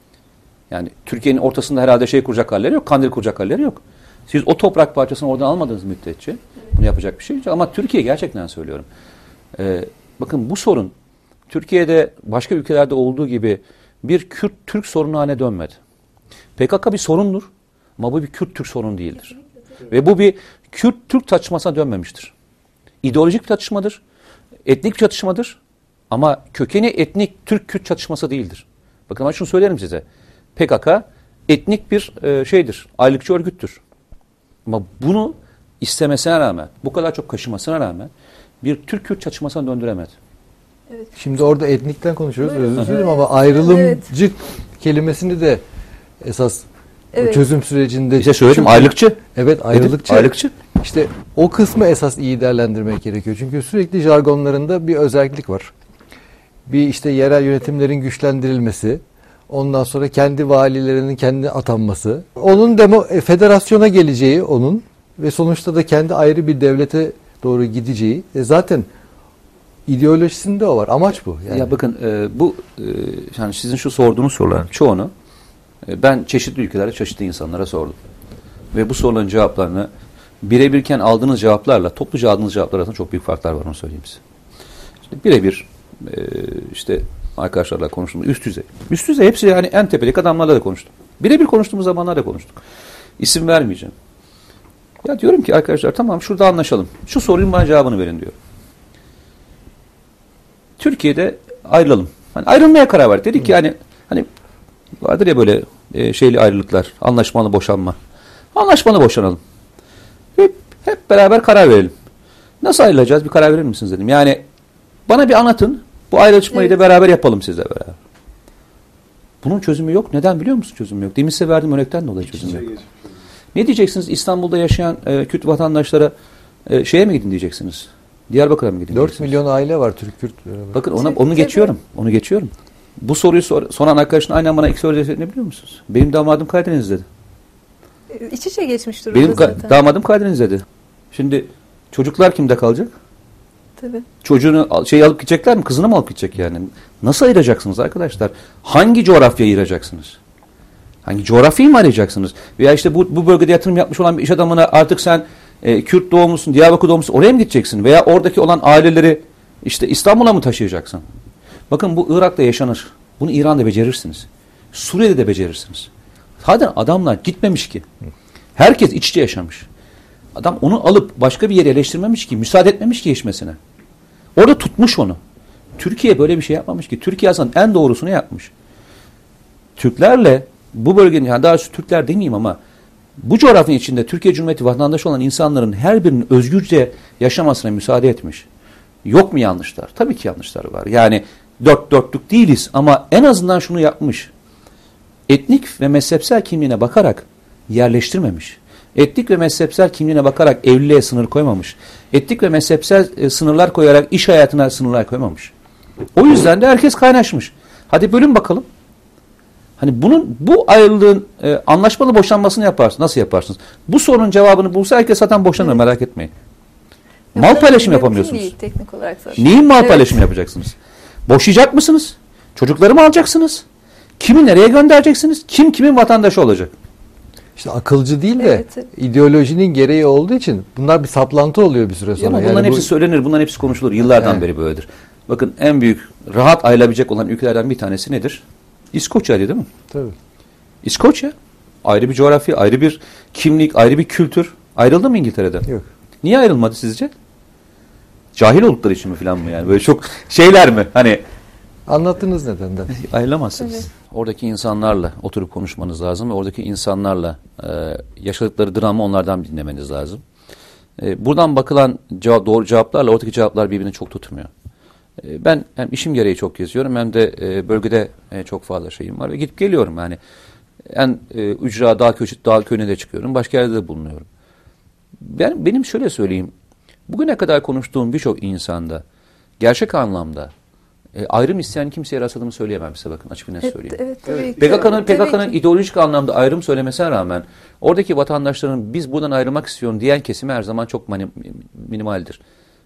Yani Türkiye'nin ortasında herhalde şey kuracak halleri yok, Kandil kuracak halleri yok. Siz o toprak parçasını oradan almadığınız müddetçe bunu yapacak bir şey yok. Ama Türkiye gerçekten söylüyorum. Bakın bu sorun Türkiye'de başka ülkelerde olduğu gibi bir Kürt-Türk sorunu haline dönmedi. PKK bir sorundur ama bu bir Kürt-Türk sorunu değildir. Ve bu bir Kürt-Türk tartışmasına dönmemiştir. İdeolojik bir tartışmadır, etnik bir çatışmadır ama kökeni etnik Türk-Kürt çatışması değildir. Bakın ama şunu söylerim size. PKK etnik bir şeydir, ayrılıkçı örgüttür. Ama bunu istemesine rağmen, bu kadar çok kaşımasına rağmen bir Türk-Kürt çatışmasına döndüremedi. Evet. Şimdi orada etnikten konuşuyoruz, özür dilerim ama ayrılımcı kelimesini de esas çözüm sürecinde... İşte söyledim, ayrılıkçı. Evet, ayrılıkçı. Ayrılıkçı. İşte o kısmı esas iyi değerlendirmek gerekiyor. Çünkü sürekli jargonlarında bir özellik var. Bir işte yerel yönetimlerin güçlendirilmesi, ondan sonra kendi valilerinin kendi atanması, onun federasyona geleceği onun ve sonuçta da kendi ayrı bir devlete doğru gideceği. Zaten ideolojisinde o var. Amaç bu. Yani. Ya bakın bu yani sizin şu sorduğunuz soruların çoğunu ben çeşitli ülkelerde çeşitli insanlara sordum. Ve bu soruların cevaplarını birebirken aldığınız cevaplarla topluca aldığınız cevaplar arasında çok büyük farklar var, onu söyleyeyim size. İşte birebir işte arkadaşlarla konuştuğumuz üst düzey. Üst düzey hepsi yani en tepedeki adamlarla da konuştum. Birebir konuştuğumuz zamanlarda konuştuk. İsim vermeyeceğim. Ya diyorum ki arkadaşlar tamam şurada anlaşalım. Şu sorunun bana cevabını verin diyor. Türkiye'de ayrılalım. Hani ayrılmaya karar verdik. Dedik ki hani vardır ya böyle şeyli ayrılıklar, anlaşmalı boşanma. Anlaşmalı boşanalım. Hep beraber karar verelim. Nasıl ayrılacağız? Bir karar verir misiniz dedim. Yani bana bir anlatın. Bu ayrılmayı da beraber yapalım sizle beraber. Bunun çözümü yok. Neden biliyor musun çözümü yok? Demin size verdiğim örnekten dolayı çözümü yok. Ne diyeceksiniz? İstanbul'da yaşayan Kürt vatandaşlara şeye mi gidin diyeceksiniz? Diyarbakır'a mı gidin 4 milyon aile var Türk-Kürt. Bakın onu geçiyorum. Onu geçiyorum. Bu soruyu soran arkadaşın aynen bana ilk söylediğini biliyor musunuz? Benim damadım Karadeniz dedi. İç içe geçmiş durumda Benim zaten. damadım Karadeniz dedi. Şimdi çocuklar kimde kalacak? Tabii. Çocuğunu alıp gidecekler mi? Kızını mı alıp gidecek yani? Nasıl ayıracaksınız arkadaşlar? Hangi coğrafyayı ayıracaksınız? Hangi coğrafyayı mı arayacaksınız? Veya işte bu bölgede yatırım yapmış olan bir iş adamına artık sen Kürt doğumlusun, Diyarbakır doğumlusun, oraya mı gideceksin? Veya oradaki olan aileleri işte İstanbul'a mı taşıyacaksın? Bakın bu Irak'ta yaşanır. Bunu İran'da becerirsiniz. Suriye'de de becerirsiniz. Zaten adamlar gitmemiş ki. Herkes iç içe yaşamış. Adam onu alıp başka bir yere yerleştirmemiş ki, müsaade etmemiş ki yaşamasına. Orada tutmuş onu. Türkiye böyle bir şey yapmamış ki. Türkiye aslında en doğrusunu yapmış. Türklerle bu bölgenin, yani daha doğrusu Türkler demeyeyim ama bu coğrafyanın içinde Türkiye Cumhuriyeti vatandaşı olan insanların her birinin özgürce yaşamasına müsaade etmiş. Yok mu yanlışlar? Tabii ki yanlışlar var. Yani dört dörtlük değiliz ama en azından şunu yapmış. Etnik ve mezhepsel kimliğine bakarak yerleştirmemiş. Etnik ve mezhepsel kimliğine bakarak evliliğe sınır koymamış. Etnik ve mezhepsel sınırlar koyarak iş hayatına sınırlar koymamış. O yüzden de herkes kaynaşmış. Hadi bölün bakalım. Hani bu ayrılığın anlaşmalı boşanmasını yaparsınız. Nasıl yaparsınız? Bu sorunun cevabını bulsa herkes zaten boşanır, merak etmeyin. Mal paylaşımı yapamıyorsunuz. Değil, teknik olarak zaten. Neyin mal paylaşımı yapacaksınız? Boşayacak mısınız? Çocukları mı alacaksınız? Kimi nereye göndereceksiniz? Kim kimin vatandaşı olacak? İşte akılcı değil de ideolojinin gereği olduğu için bunlar bir saplantı oluyor bir süre sonra. Ama bunların hepsi söylenir, bunların hepsi konuşulur. Yıllardan beri böyledir. Bakın en büyük rahat ayrılabilecek olan ülkelerden bir tanesi nedir? İskoçya'ydı değil mi? Tabii. İskoçya ayrı bir coğrafya, ayrı bir kimlik, ayrı bir kültür. Ayrıldı mı İngiltere'den? Yok. Niye ayrılmadı sizce? Cahil oldukları için mi falan mı yani? Böyle çok şeyler mi? Hani anlattığınız nedenden. ayrılamazsınız. Evet. Oradaki insanlarla oturup konuşmanız lazım ve oradaki insanlarla yaşadıkları dramı onlardan dinlemeniz lazım. Buradan bakılan doğru cevaplarla oradaki cevaplar birbirini çok tutmuyor. Ben hem işim gereği çok geziyorum hem de bölgede çok fazla şeyim var ve gidip geliyorum yani. En ücra dağ köyüne de çıkıyorum. Başka yerde de bulunuyorum. Benim şöyle söyleyeyim. Bugüne kadar konuştuğum birçok insanda gerçek anlamda ayrım isteyen kimseye rastladığımı söyleyemem size, bakın açık bir net söyleyeyim. Evet. PKK'nın ideolojik anlamda ayrım söylemesine rağmen oradaki vatandaşların biz buradan ayrılmak istiyorum diyen kesimi her zaman çok minimaldir.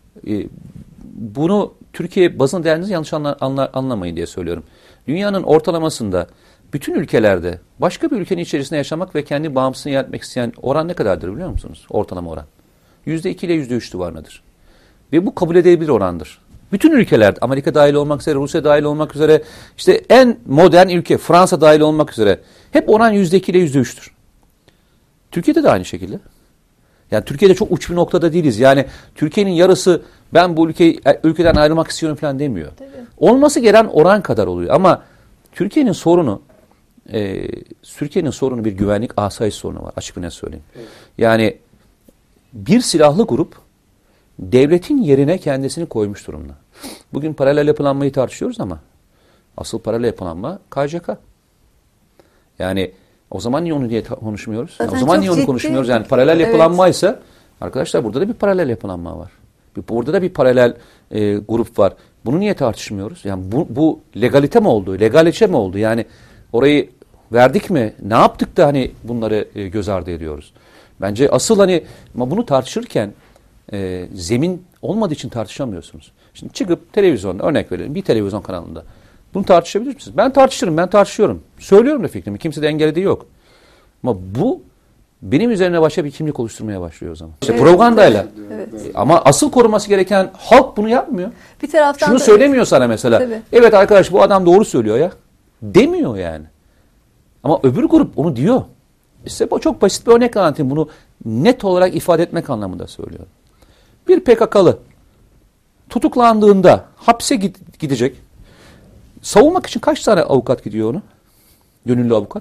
Bunu Türkiye bazını değerlerinizi yanlış anlamayın diye söylüyorum. Dünyanın ortalamasında bütün ülkelerde başka bir ülkenin içerisinde yaşamak ve kendi bağımsızlığını yaratmak isteyen oran ne kadardır biliyor musunuz? Ortalama oran. %2 ile %3 civarındadır. Ve bu kabul edilebilir orandır. Bütün ülkelerde, Amerika dahil olmak üzere, Rusya dahil olmak üzere, işte en modern ülke, Fransa dahil olmak üzere hep oran %2 ile %3'tür. Türkiye'de de aynı şekilde. Yani Türkiye'de çok uç bir noktada değiliz. Yani Türkiye'nin yarısı ben bu ülkeden ayrılmak istiyorum falan demiyor. Tabii. Olması gereken oran kadar oluyor. Ama Türkiye'nin sorunu bir güvenlik asayiş sorunu var. Açık bir net söyleyeyim. Evet. Yani bir silahlı grup devletin yerine kendisini koymuş durumda. Bugün paralel yapılanmayı tartışıyoruz ama asıl paralel yapılanma KCK. Yani o zaman niye onu konuşmuyoruz? O zaman niye onu konuşmuyoruz? Yani paralel yapılanmaysa arkadaşlar burada da bir paralel yapılanma var. Burada da bir paralel grup var. Bunu niye tartışmıyoruz? Yani bu legalite mi oldu? Legaliçe mi oldu? Yani orayı verdik mi? Ne yaptık da hani bunları göz ardı ediyoruz? Bence asıl hani ama bunu tartışırken zemin olmadığı için tartışamıyorsunuz. Şimdi çıkıp televizyonda örnek verelim bir televizyon kanalında bunu tartışabilir misiniz? Ben tartışıyorum. Söylüyorum da fikrimi. Kimse de engellediği yok. Ama bu benim üzerine başka bir kimlik oluşturmaya başlıyor o zaman. İşte propagandayla. Evet. Ama asıl koruması gereken halk bunu yapmıyor. Bir taraftan şunu söylemiyor sana mesela. Tabii. Evet arkadaş bu adam doğru söylüyor ya. Demiyor yani. Ama öbür grup onu diyor. İşte bu çok basit bir örnek anlatayım. Bunu net olarak ifade etmek anlamında söylüyorum. Bir PKK'lı tutuklandığında hapse gidecek. Savunmak için kaç tane avukat gidiyor onu? Gönüllü avukat.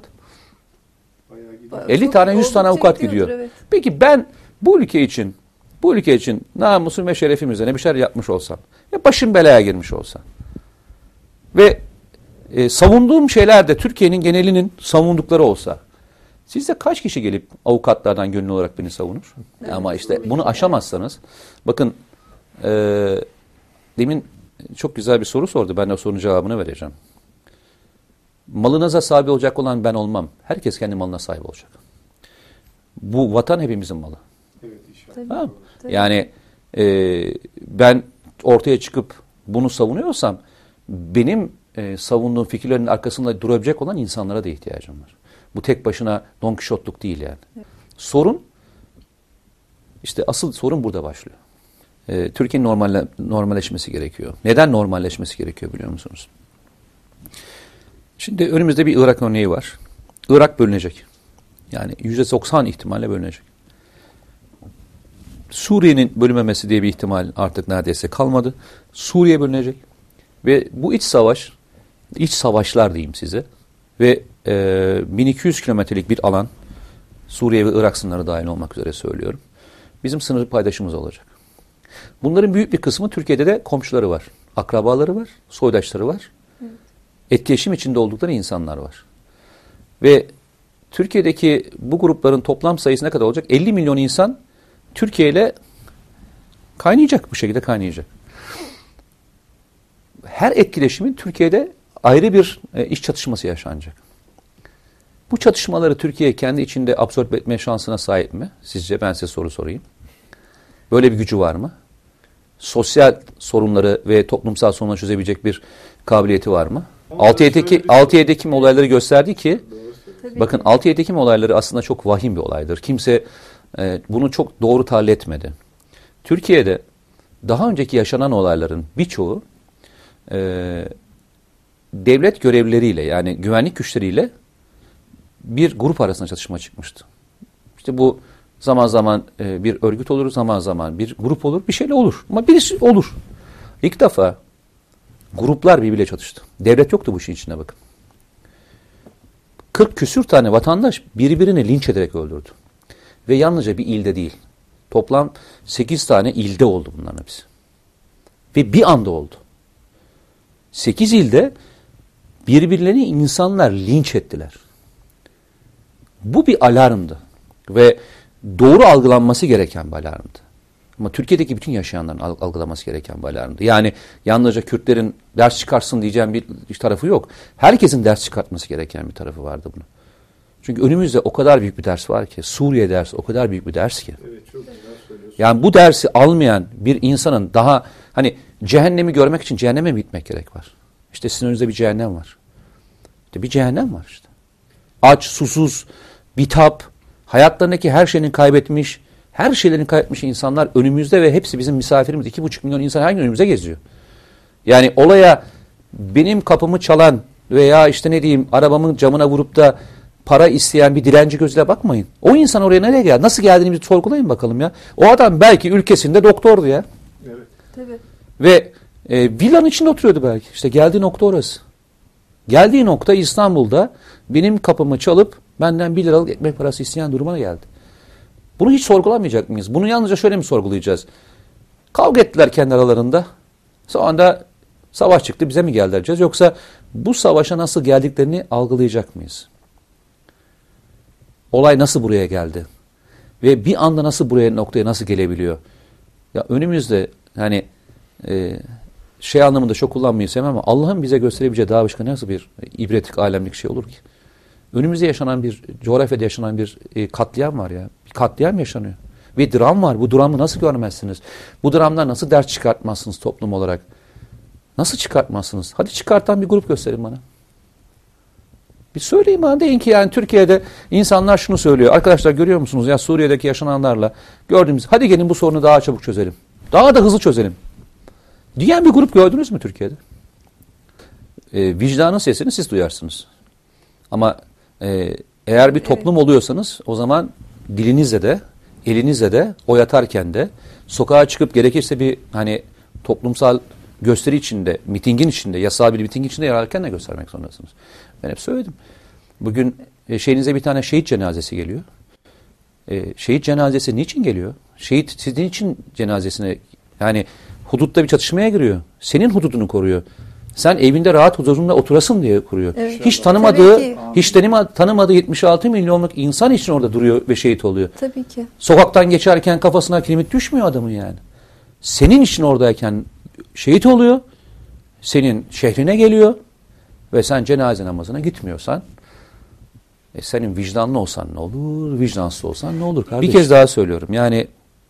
50 tane 100 tane avukat gidiyor. Evet. Peki ben bu ülke için namusum ve şerefim üzerine bir şeyler yapmış olsam ve başım belaya girmiş olsa ve savunduğum şeyler de Türkiye'nin genelinin savundukları olsa sizde kaç kişi gelip avukatlardan gönüllü olarak beni savunur? Evet, ama işte bunu aşamazsanız bakın demin çok güzel bir soru sordu. Ben de o sorunun cevabını vereceğim. Malınıza sahip olacak olan ben olmam. Herkes kendi malına sahip olacak. Bu vatan hepimizin malı. Evet inşallah. Tamam. Yani ben ortaya çıkıp bunu savunuyorsam benim savunduğum fikirlerin arkasında durabilecek olan insanlara da ihtiyacım var. Bu tek başına Don Kişotluk değil yani. Evet. Asıl sorun burada başlıyor. Türkiye'nin normalleşmesi gerekiyor. Neden normalleşmesi gerekiyor biliyor musunuz? Şimdi önümüzde bir Irak örneği var. Irak bölünecek. Yani %90 ihtimalle bölünecek. Suriye'nin bölünmemesi diye bir ihtimal artık neredeyse kalmadı. Suriye bölünecek. Ve bu iç savaşlar diyeyim size. Ve 1200 kilometrelik bir alan, Suriye ve Irak sınırları dahil olmak üzere söylüyorum. Bizim sınır paydaşımız olacak. Bunların büyük bir kısmı Türkiye'de de komşuları var. Akrabaları var, soydaşları var. Etkileşim içinde oldukları insanlar var. Ve Türkiye'deki bu grupların toplam sayısı ne kadar olacak? 50 milyon insan Türkiye ile kaynayacak, bu şekilde kaynayacak. Her etkileşimin Türkiye'de ayrı bir iç çatışması yaşanacak. Bu çatışmaları Türkiye kendi içinde absorbe etme şansına sahip mi? Sizce? Ben size soru sorayım. Böyle bir gücü var mı? Sosyal sorunları ve toplumsal sorunları çözebilecek bir kabiliyeti var mı? 6-7 Ekim olayları gösterdi ki, bakın 6-7 Ekim olayları aslında çok vahim bir olaydır. Kimse bunu çok doğru tahlil etmedi. Türkiye'de daha önceki yaşanan olayların birçoğu devlet görevlileriyle, yani güvenlik güçleriyle bir grup arasında çatışma çıkmıştı. İşte bu zaman zaman bir örgüt olur, zaman zaman bir grup olur, bir şeyle olur. Ama birisi olur. İlk defa gruplar birbiriyle çatıştı. Devlet yoktu bu işin içine, bakın. 40 küsür tane vatandaş birbirini linç ederek öldürdü. Ve yalnızca bir ilde değil. Toplam 8 tane ilde oldu bunların hepsi. Ve bir anda oldu. 8 ilde birbirlerini insanlar linç ettiler. Bu bir alarmdı. Ve doğru algılanması gereken bir alarmdı. Ama Türkiye'deki bütün yaşayanların algılaması gereken bir alarmdı. Yani yalnızca Kürtlerin ders çıkarsın diyeceğim bir tarafı yok. Herkesin ders çıkartması gereken bir tarafı vardı bunun. Çünkü önümüzde o kadar büyük bir ders var ki, Suriye dersi o kadar büyük bir ders ki. Evet, çok güzel söylüyorsun. Yani bu dersi almayan bir insanın daha hani cehennemi görmek için cehenneme mi gitmek gerek var? İşte sizin önünüzde bir cehennem var. İşte bir cehennem var işte. Aç, susuz, bitap, hayatlarındaki her şeyini kaybetmiş, her şeylerini kaybetmiş insanlar önümüzde ve hepsi bizim misafirimiz. 2,5 milyon insan her gün önümüze geziyor. Yani olaya benim kapımı çalan veya işte ne diyeyim arabamın camına vurup da para isteyen bir dilenci gözüyle bakmayın. O insan oraya nereye geldi? Nasıl geldiğini bir sorgulayın bakalım ya. O adam belki ülkesinde doktordu ya. Evet. Tabii. Ve villanın içinde oturuyordu belki. İşte geldiği nokta orası. Geldiği nokta İstanbul'da benim kapımı çalıp benden 1 liralık ekmek parası isteyen durumuna geldi. Bunu hiç sorgulamayacak mıyız? Bunu yalnızca şöyle mi sorgulayacağız? Kavga ettiler kendi aralarında. Sonra da savaş çıktı, bize mi geldiler diyeceğiz? Yoksa bu savaşa nasıl geldiklerini algılayacak mıyız? Olay nasıl buraya geldi? Ve bir anda nasıl buraya noktaya nasıl gelebiliyor? Ya önümüzde hani şey anlamında çok kullanmayı sevmem ama Allah'ın bize gösterebileceği daha başka nasıl bir ibretlik, alemlik şey olur ki? Önümüzde yaşanan bir, coğrafyada yaşanan bir katliam var ya. Bir katliam yaşanıyor. Ve dram var. Bu dramı nasıl görmezsiniz? Bu dramdan nasıl ders çıkartmazsınız toplum olarak? Nasıl çıkartmazsınız? Hadi çıkartan bir grup gösterin bana. Bir söyleyin bana, deyin ki yani Türkiye'de insanlar şunu söylüyor. Arkadaşlar görüyor musunuz ya Suriye'deki yaşananlarla gördüğümüz, hadi gelin bu sorunu daha çabuk çözelim. Daha da hızlı çözelim. Diyen bir grup gördünüz mü Türkiye'de? Vicdanın sesini siz duyarsınız. Ama eğer bir toplum oluyorsanız o zaman dilinizle de, elinizle de, o yatarken de, sokağa çıkıp gerekirse bir hani toplumsal gösteri içinde, mitingin içinde, yasal bir mitingin içinde yer alırken de göstermek zorundasınız. Ben hep söyledim. Bugün şehrinize bir tane şehit cenazesi geliyor. Şehit cenazesi niçin geliyor? Şehit sizin için cenazesine, yani hudutta bir çatışmaya giriyor. Senin hududunu koruyor. Sen evinde rahat huzurunda oturasın diye kuruyor. Evet. Hiç tanımadığı 76 milyonluk insan için orada duruyor ve şehit oluyor. Tabii ki. Sokaktan geçerken kafasına kiremit düşmüyor adamın yani. Senin için oradayken şehit oluyor. Senin şehrine geliyor ve sen cenaze namazına gitmiyorsan senin vicdanlı olsan ne olur, vicdansız olsan ne olur kardeşim? Bir kez daha söylüyorum. Yani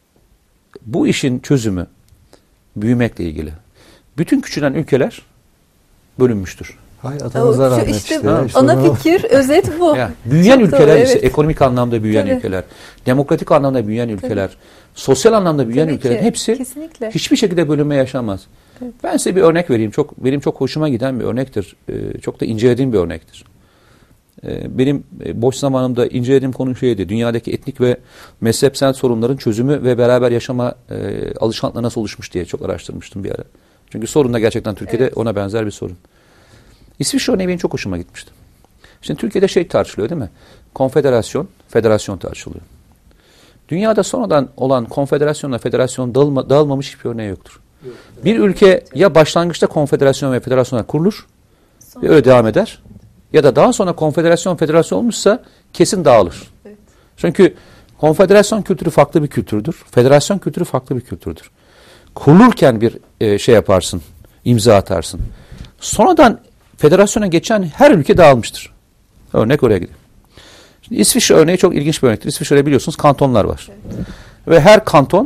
bu işin çözümü büyümekle ilgili. Bütün küçülen ülkeler bölünmüştür. Hay atamıza rahmet işte. Ana fikir, özet bu. Yani büyüyen Çok ülkeler doğru, ise evet. ekonomik anlamda büyüyen Tabii. ülkeler, demokratik anlamda büyüyen ülkeler, sosyal anlamda büyüyen Tabii ülkeler ki, hepsi kesinlikle. hiçbir şekilde bölünme yaşamaz. Evet. Ben size bir örnek vereyim. Benim çok hoşuma giden bir örnektir. Çok da incelediğim bir örnektir. Benim boş zamanımda incelediğim konu şeydi. Dünyadaki etnik ve mezhepsel sorunların çözümü ve beraber yaşama alışkanlıkları nasıl oluşmuş diye çok araştırmıştım bir ara. Çünkü sorun da gerçekten Türkiye'de ona benzer bir sorun. İsviçre örneği benim çok hoşuma gitmişti. Şimdi Türkiye'de şey tartışılıyor değil mi? Konfederasyon, federasyon tartışılıyor. Dünyada sonradan olan konfederasyonla federasyon dağılmamış hiçbir örneği yoktur. Bir ülke ya başlangıçta konfederasyon ve federasyona kurulur ve öyle devam eder. Ya da daha sonra konfederasyon, federasyon olmuşsa kesin dağılır. Evet. Çünkü konfederasyon kültürü farklı bir kültürdür. Federasyon kültürü farklı bir kültürdür. Kurulurken bir şey yaparsın, imza atarsın. Sonradan federasyona geçen her ülke dağılmıştır. Örnek oraya gidiyor. Şimdi İsviçre örneği çok ilginç bir örnektir. İsviçre'de biliyorsunuz kantonlar var. Evet. Ve her kanton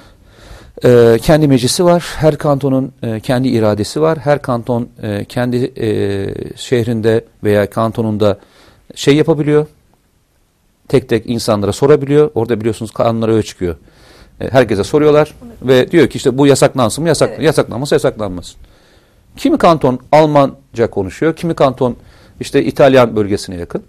kendi meclisi var. Her kantonun kendi iradesi var. Her kanton kendi şehrinde veya kantonunda şey yapabiliyor. Tek tek insanlara sorabiliyor. Orada biliyorsunuz kanunlar öyle çıkıyor. Herkese soruyorlar ve diyor ki işte bu yasaklansın mı? Yasaklanmazsa yasaklanmasın. Kimi kanton Almanca konuşuyor. Kimi kanton işte İtalyan bölgesine yakın.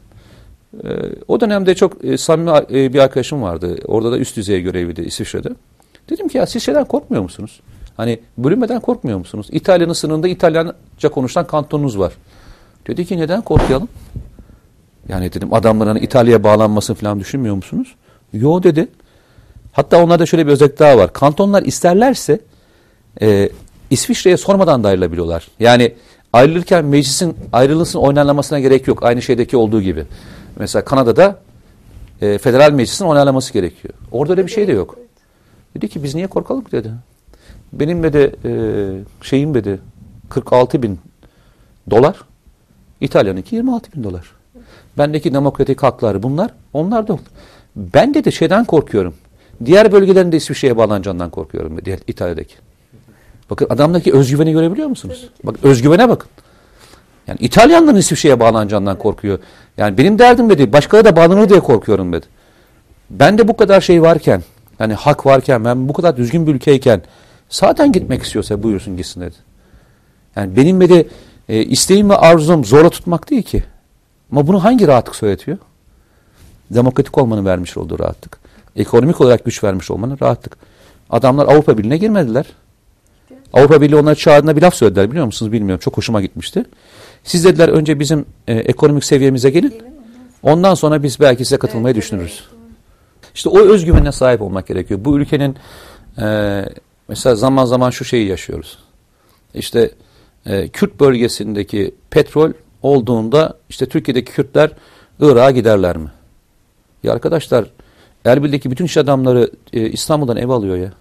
O dönemde çok samimi bir arkadaşım vardı. Orada da üst düzey görevliydi İsviçre'de. Dedim ki ya siz şeyden korkmuyor musunuz? Hani bölünmeden korkmuyor musunuz? İtalya'nın sınırında İtalyanca konuşan kantonunuz var. Dedi ki neden korkuyalım? Yani dedim adamların İtalya'ya bağlanmasını falan düşünmüyor musunuz? Yo dedi. Hatta onlarda şöyle bir özellik daha var. Kantonlar isterlerse İsviçre'ye sormadan da ayrılabiliyorlar. Yani ayrılırken meclisin ayrılısının oynanmasına gerek yok. Aynı şeydeki olduğu gibi. Mesela Kanada'da federal meclisin onaylaması gerekiyor. Orada öyle bir şey de yok. Dedi ki biz niye korkalım dedi. Benim dedi şeyim dedi 46.000 dolar. İtalya'nınki 26.000 dolar. Bendeki demokratik hakları bunlar. Onlar da olur. Ben de şeyden korkuyorum. Diğer bölgelerin de İsviçre'ye bağlanacağından korkuyorum. İtalya'daki. Bakın adamdaki özgüveni görebiliyor musunuz? Bak özgüvene bakın. Yani İtalyanların İsviçre'ye bağlanacağından korkuyor. Yani benim derdim dedi. Başkaları da bağlanır diye korkuyorum dedi. Ben de bu kadar şey varken, yani hak varken, ben bu kadar düzgün bir ülkeyken zaten gitmek istiyorsa buyursun gitsin dedi. Yani benim dedi isteğim ve arzum zorla tutmak değil ki. Ama bunu hangi rahatlık söyletiyor? Demokratik olmanın vermiş olduğu rahatlık. Ekonomik olarak güç vermiş olmanın rahatlık. Adamlar Avrupa Birliği'ne girmediler. Avrupa Birliği onları çağırdığında bir laf söylediler biliyor musunuz? Bilmiyorum. Çok hoşuma gitmişti. Siz dediler önce bizim ekonomik seviyemize gelin. Ondan sonra biz belki size katılmayı düşünürüz. İşte o özgüvenine sahip olmak gerekiyor. Bu ülkenin mesela zaman zaman şu şeyi yaşıyoruz. İşte Kürt bölgesindeki petrol olduğunda işte Türkiye'deki Kürtler Irak'a giderler mi? Ya arkadaşlar Erbil'deki bütün iş adamları İstanbul'dan ev alıyor ya.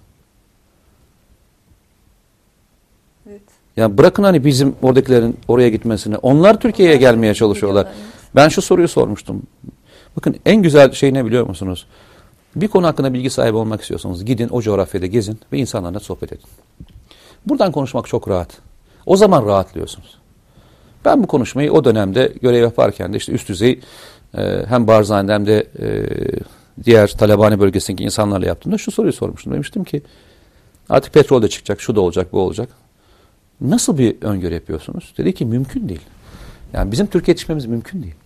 Evet. Ya bırakın hani bizim oradakilerin oraya gitmesini. Onlar Türkiye'ye gelmeye çalışıyorlar. Ben şu soruyu sormuştum. Bakın en güzel şey ne biliyor musunuz? Bir konu hakkında bilgi sahibi olmak istiyorsanız gidin o coğrafyada gezin ve insanlarla sohbet edin. Buradan konuşmak çok rahat. O zaman rahatlıyorsunuz. Ben bu konuşmayı o dönemde görev yaparken de işte üst düzey hem Barzani'de hem de diğer Talabani bölgesindeki insanlarla yaptığımda şu soruyu sormuştum. Demiştim ki artık petrol de çıkacak, şu da olacak, bu olacak. Nasıl bir öngörü yapıyorsunuz? Dedi ki mümkün değil. Yani bizim Türkiye yetişmemiz mümkün değil.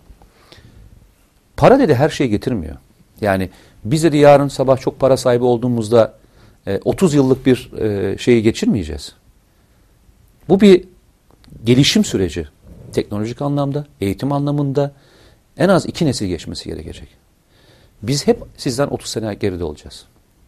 Para dedi her şeyi getirmiyor. Yani biz dedi yarın sabah çok para sahibi olduğumuzda 30 yıllık bir şeyi geçirmeyeceğiz. Bu bir gelişim süreci. Teknolojik anlamda, eğitim anlamında en az 2 nesil geçmesi gerekecek. Biz hep sizden 30 sene geride olacağız.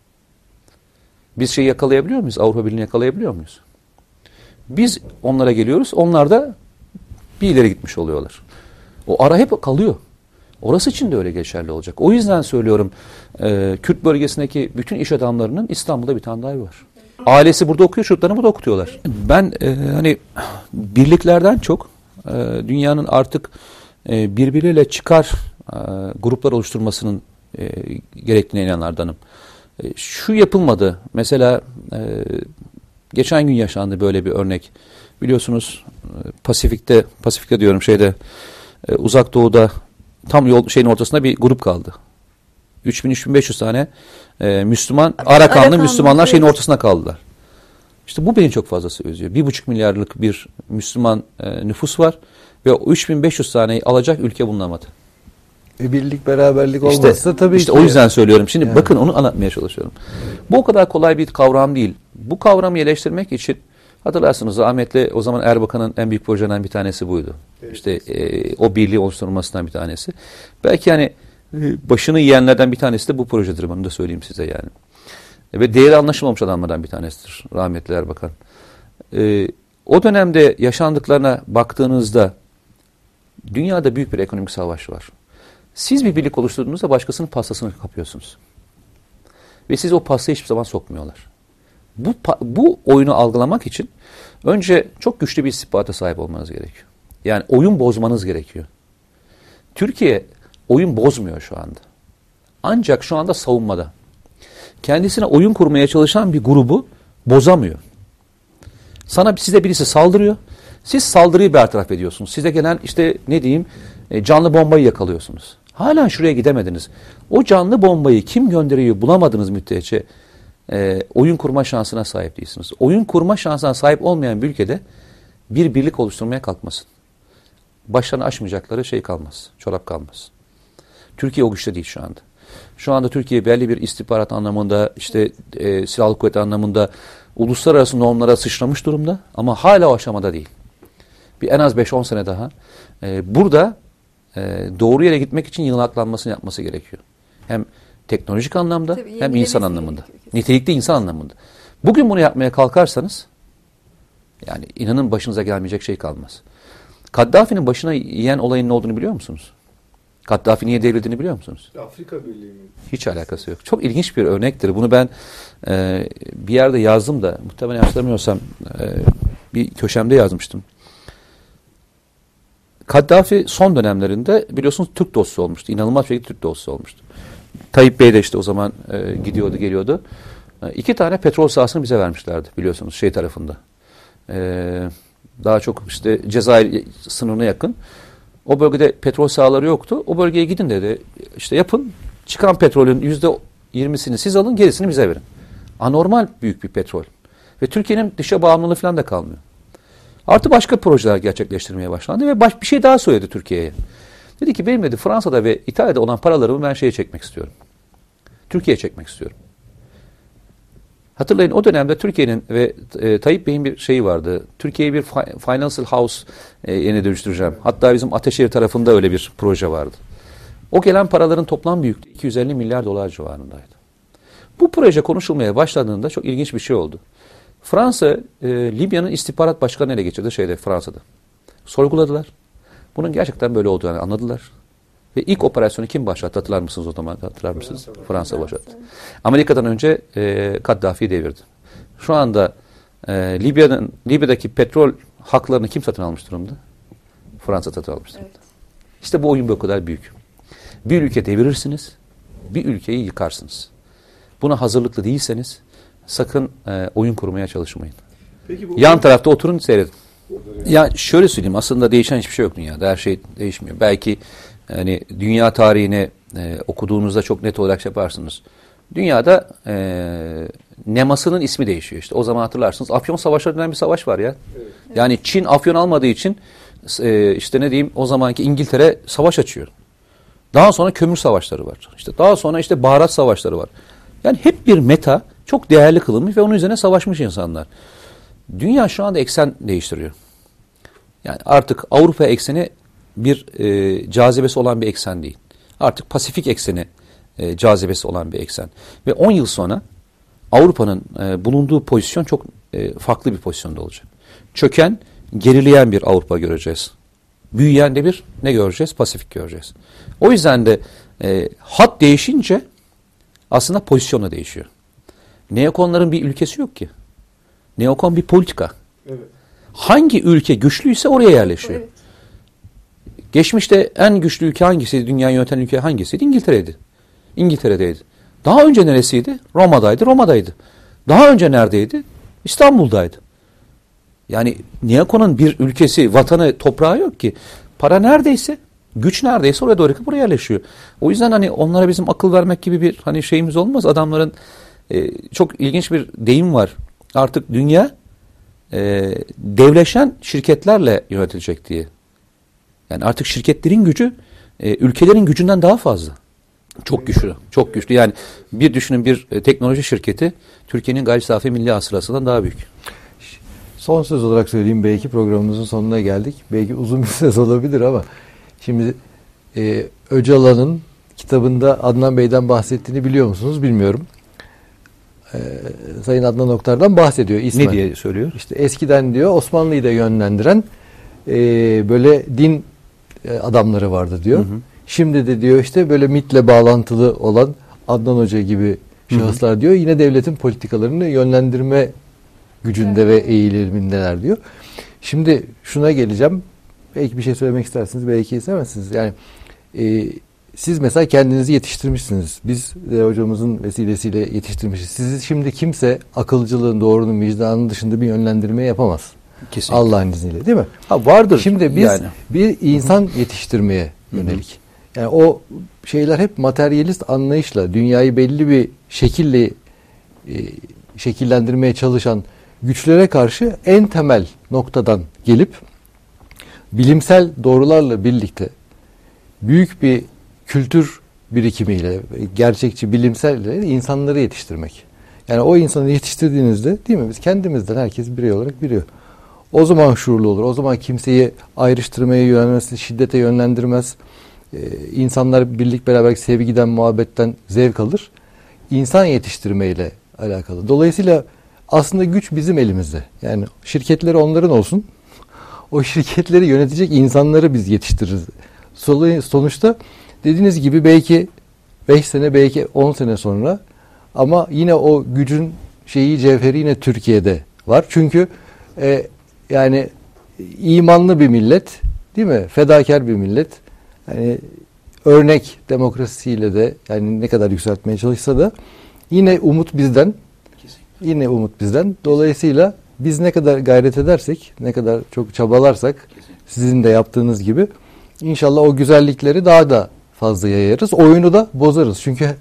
Biz şeyi yakalayabiliyor muyuz? Avrupa Birliği'ni yakalayabiliyor muyuz? Biz onlara geliyoruz, onlar da bir ileri gitmiş oluyorlar. O ara hep kalıyor. Orası için de öyle geçerli olacak. O yüzden söylüyorum, Kürt bölgesindeki bütün iş adamlarının İstanbul'da bir tane daha evi var. Ailesi burada okuyor, çocuklarını burada okutuyorlar. Ben hani birliklerden çok dünyanın artık birbiriyle çıkar gruplar oluşturmasının gerektiğine inananlardanım. Şu yapılmadı. Mesela geçen gün yaşandı böyle bir örnek. Biliyorsunuz Pasifik'te diyorum Uzak Doğu'da tam yol şeyin ortasında bir grup kaldı. 3.000-3.500 tane Müslüman, Arakanlı Müslümanlar şeyin ortasına kaldılar. İşte bu beni çok fazlası üzüyor. 1,5 milyarlık bir Müslüman nüfus var ve o 3.500 taneyi alacak ülke bulunamadı. Birlik, beraberlik olmazsa tabii işte o yüzden söylüyorum. Şimdi bakın onu anlatmaya çalışıyorum. Bu o kadar kolay bir kavram değil. Bu kavramı yerleştirmek için hatırlarsınız rahmetli o zaman Erbakan'ın en büyük projelerinden bir tanesi buydu. Evet. İşte o birliği oluşturulmasından bir tanesi. Belki hani başını yiyenlerden bir tanesi de bu projedir. Bunu da söyleyeyim size yani. Ve değeri anlaşılmamış adamlardan bir tanesidir rahmetli Erbakan. O dönemde yaşandıklarına baktığınızda dünyada büyük bir ekonomik savaş var. Siz bir birlik oluşturduğunuzda başkasının pastasını kapıyorsunuz. Ve siz o pastayı hiçbir zaman sokmuyorlar. Bu oyunu algılamak için önce çok güçlü bir istihbarata sahip olmanız gerekiyor. Yani oyun bozmanız gerekiyor. Türkiye oyun bozmuyor şu anda. Ancak şu anda savunmada. Kendisine oyun kurmaya çalışan bir grubu bozamıyor. Size birisi saldırıyor. Siz saldırıyı bertaraf ediyorsunuz. Size gelen işte ne diyeyim canlı bombayı yakalıyorsunuz. Hala şuraya gidemediniz. O canlı bombayı kim gönderiyor bulamadınız müddetçe oyun kurma şansına sahip değilsiniz. Oyun kurma şansına sahip olmayan bir ülkede bir birlik oluşturmaya kalkmasın. Başlarını aşmayacakları şey kalmaz. Çorap kalmaz. Türkiye o güçte değil şu anda. Şu anda Türkiye belli bir istihbarat anlamında, işte silahlı kuvvet anlamında uluslararası normlara sıçramış durumda ama hala o aşamada değil. En az 5-10 sene daha burada doğru yere gitmek için yığınaklanmasını yapması gerekiyor. Hem teknolojik anlamda hem insan anlamında. Nitelikli insan anlamında. Bugün bunu yapmaya kalkarsanız yani inanın başınıza gelmeyecek şey kalmaz. Kaddafi'nin başına yiyen olayın ne olduğunu biliyor musunuz? Kaddafi niye devrildiğini biliyor musunuz? Afrika Birliği mi? Hiç alakası yok. Çok ilginç bir örnektir. Bunu ben bir yerde yazdım da muhtemelen hatırlamıyorsam bir köşemde yazmıştım. Kaddafi son dönemlerinde biliyorsunuz Türk dostu olmuştu. İnanılmaz bir şekilde Türk dostu olmuştu. Tayyip Bey de işte o zaman gidiyordu geliyordu. 2 tane petrol sahasını bize vermişlerdi biliyorsunuz şey tarafında. Daha çok işte Cezayir sınırına yakın. O bölgede petrol sahaları yoktu. O bölgeye gidin dedi. İşte yapın. Çıkan petrolün %20'sini siz alın, gerisini bize verin. Anormal büyük bir petrol. Ve Türkiye'nin dışa bağımlılığı falan da kalmıyor. Artı başka projeler gerçekleştirmeye başlandı ve bir şey daha söyledi Türkiye'ye. Dedi ki benim dedi Fransa'da ve İtalya'da olan paralarımı ben şeye çekmek istiyorum. Türkiye'ye çekmek istiyorum. Hatırlayın o dönemde Türkiye'nin ve Tayyip Bey'in bir şeyi vardı. Türkiye'yi bir financial house yerine dönüştüreceğim. Hatta bizim Ateşehir tarafında öyle bir proje vardı. O gelen paraların toplam büyüklüğü 250 milyar dolar civarındaydı. Bu proje konuşulmaya başladığında çok ilginç bir şey oldu. Fransa, Libya'nın istihbarat başkanı ele geçirdi Fransa'da. Sorguladılar. Bunun gerçekten böyle olduğunu anladılar. Ve ilk operasyonu kim başlattı hatırlar mısınız o zaman? Hatırlar mısınız? Fransa başlattı. Amerika'dan önce Kaddafi'yi devirdi. Şu anda Libya'daki petrol haklarını kim satın almış durumda? Fransa satın almış durumda. Evet. İşte bu oyun bu kadar büyük. Bir ülke devirirsiniz, bir ülkeyi yıkarsınız. Buna hazırlıklı değilseniz sakın oyun kurmaya çalışmayın. Peki, yan tarafta oturun seyredin. Ya şöyle söyleyeyim aslında değişen hiçbir şey yok dünyada. Her şey değişmiyor. Belki hani dünya tarihini okuduğunuzda çok net olarak yaparsınız. Dünyada Nemas'ının ismi değişiyor. İşte o zaman hatırlarsınız. Afyon Savaşları denen bir savaş var ya. Evet. Yani Çin Afyon almadığı için işte ne diyeyim o zamanki İngiltere savaş açıyor. Daha sonra kömür savaşları var. İşte daha sonra işte baharat savaşları var. Yani hep bir meta çok değerli kılınmış ve onun üzerine savaşmış insanlar. Dünya şu anda eksen değiştiriyor. Yani artık Avrupa ekseni bir cazibesi olan bir eksen değil. Artık Pasifik ekseni cazibesi olan bir eksen. Ve 10 yıl sonra Avrupa'nın bulunduğu pozisyon çok farklı bir pozisyonda olacak. Çöken, gerileyen bir Avrupa göreceğiz. Büyüyen de bir ne göreceğiz? Pasifik göreceğiz. O yüzden de hat değişince aslında pozisyon da değişiyor. Neokonların bir ülkesi yok ki. Neokon bir politika. Evet. Hangi ülke güçlüyse oraya yerleşiyor. Evet. Geçmişte en güçlü ülke hangisiydi? Dünyayı yöneten ülke hangisiydi? İngiltere'ydi. İngiltere'deydi. Daha önce neresiydi? Roma'daydı. Daha önce neredeydi? İstanbul'daydı. Yani Neokon'un bir ülkesi, vatanı, toprağı yok ki. Para neredeyse, güç neredeyse oraya doğru buraya yerleşiyor. O yüzden hani onlara bizim akıl vermek gibi bir hani şeyimiz olmaz. Adamların çok ilginç bir deyim var. Artık dünya devleşen şirketlerle yönetilecek diye. Yani artık şirketlerin gücü ülkelerin gücünden daha fazla. Çok güçlü. Çok güçlü. Yani bir düşünün bir teknoloji şirketi Türkiye'nin gayri safi milli hasılasından daha büyük. Son söz olarak söyleyeyim. Belki programımızın sonuna geldik. Belki uzun bir söz olabilir ama şimdi Öcalan'ın kitabında Adnan Bey'den bahsettiğini biliyor musunuz? Bilmiyorum. Sayın Adnan Oktar'dan bahsediyor. İsmen. Ne diye söylüyor? İşte eskiden diyor Osmanlı'yı da yönlendiren böyle din adamları vardı diyor. Hı hı. Şimdi de diyor işte böyle MİT'le bağlantılı olan Adnan Hoca gibi şahıslar, hı hı, diyor yine devletin politikalarını yönlendirme gücünde, evet, ve eğilimindeler diyor. Şimdi şuna geleceğim. Belki bir şey söylemek istersiniz, belki istemezsiniz. Yani siz mesela kendinizi yetiştirmişsiniz. Biz de hocamızın vesilesiyle yetiştirmişiz. Sizi şimdi kimse akılcılığın, doğrunun, vicdanın dışında bir yönlendirme yapamaz. Kesinlikle. Allah'ın izniyle, değil mi? Ha, vardır. Şimdi biz yani bir insan yetiştirmeye yönelik. Yani o şeyler hep materyalist anlayışla, dünyayı belli bir şekille şekillendirmeye çalışan güçlere karşı en temel noktadan gelip bilimsel doğrularla birlikte büyük bir kültür birikimiyle, gerçekçi bilimselle insanları yetiştirmek. Yani o insanı yetiştirdiğinizde, değil mi? Biz kendimizden herkes birey olarak biliyor. O zaman şuurlu olur. O zaman kimseyi ayrıştırmaya yönelmez, şiddete yönlendirmez. İnsanlar birlik beraber sevgiden, muhabbetten zevk alır. İnsan yetiştirmeyle alakalı. Dolayısıyla aslında güç bizim elimizde. Yani şirketleri onların olsun. O şirketleri yönetecek insanları biz yetiştiririz. Sonuçta dediğiniz gibi belki 5 sene, belki 10 sene sonra, ama yine o gücün cevheri yine Türkiye'de var. Çünkü yani imanlı bir millet, değil mi? Fedakar bir millet. Yani örnek demokrasiyle de, yani ne kadar yükseltmeye çalışsa da yine umut bizden. Yine umut bizden. Dolayısıyla biz ne kadar gayret edersek, ne kadar çok çabalarsak, sizin de yaptığınız gibi, İnşallah o güzellikleri daha da fazla yayarız. Oyunu da bozarız. Çünkü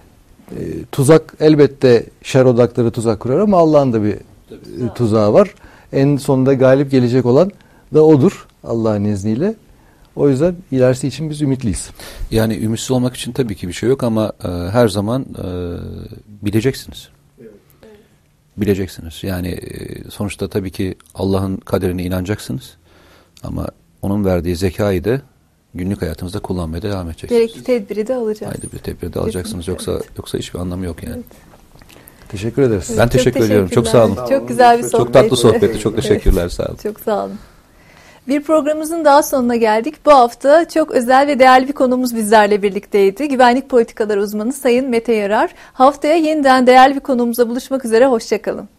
tuzak, elbette şer odakları tuzak kurar ama Allah'ın da bir tuzağı var. En sonunda galip gelecek olan da odur Allah'ın izniyle. O yüzden ilerisi için biz ümitliyiz. Yani ümitsiz olmak için tabii ki bir şey yok ama her zaman bileceksiniz. Bileceksiniz. Yani sonuçta tabii ki Allah'ın kaderine inanacaksınız. Ama onun verdiği zekayı da günlük hayatınızda kullanmaya devam edeceksiniz. Gerekli tedbiri de alacağız. Haydi bir tedbiri de alacaksınız. Yoksa hiçbir anlamı yok yani. Evet. Teşekkür ederiz. Ben teşekkür ediyorum. Çok sağ olun. Çok güzel bir sohbetti. Çok tatlı sohbetti. Çok teşekkürler. Sağ olun. Çok sağ olun. Bir programımızın daha sonuna geldik. Bu hafta çok özel ve değerli bir konumuz bizlerle birlikteydi. Güvenlik politikaları uzmanı Sayın Mete Yarar. Haftaya yeniden değerli bir konumuzla buluşmak üzere. Hoşça kalın.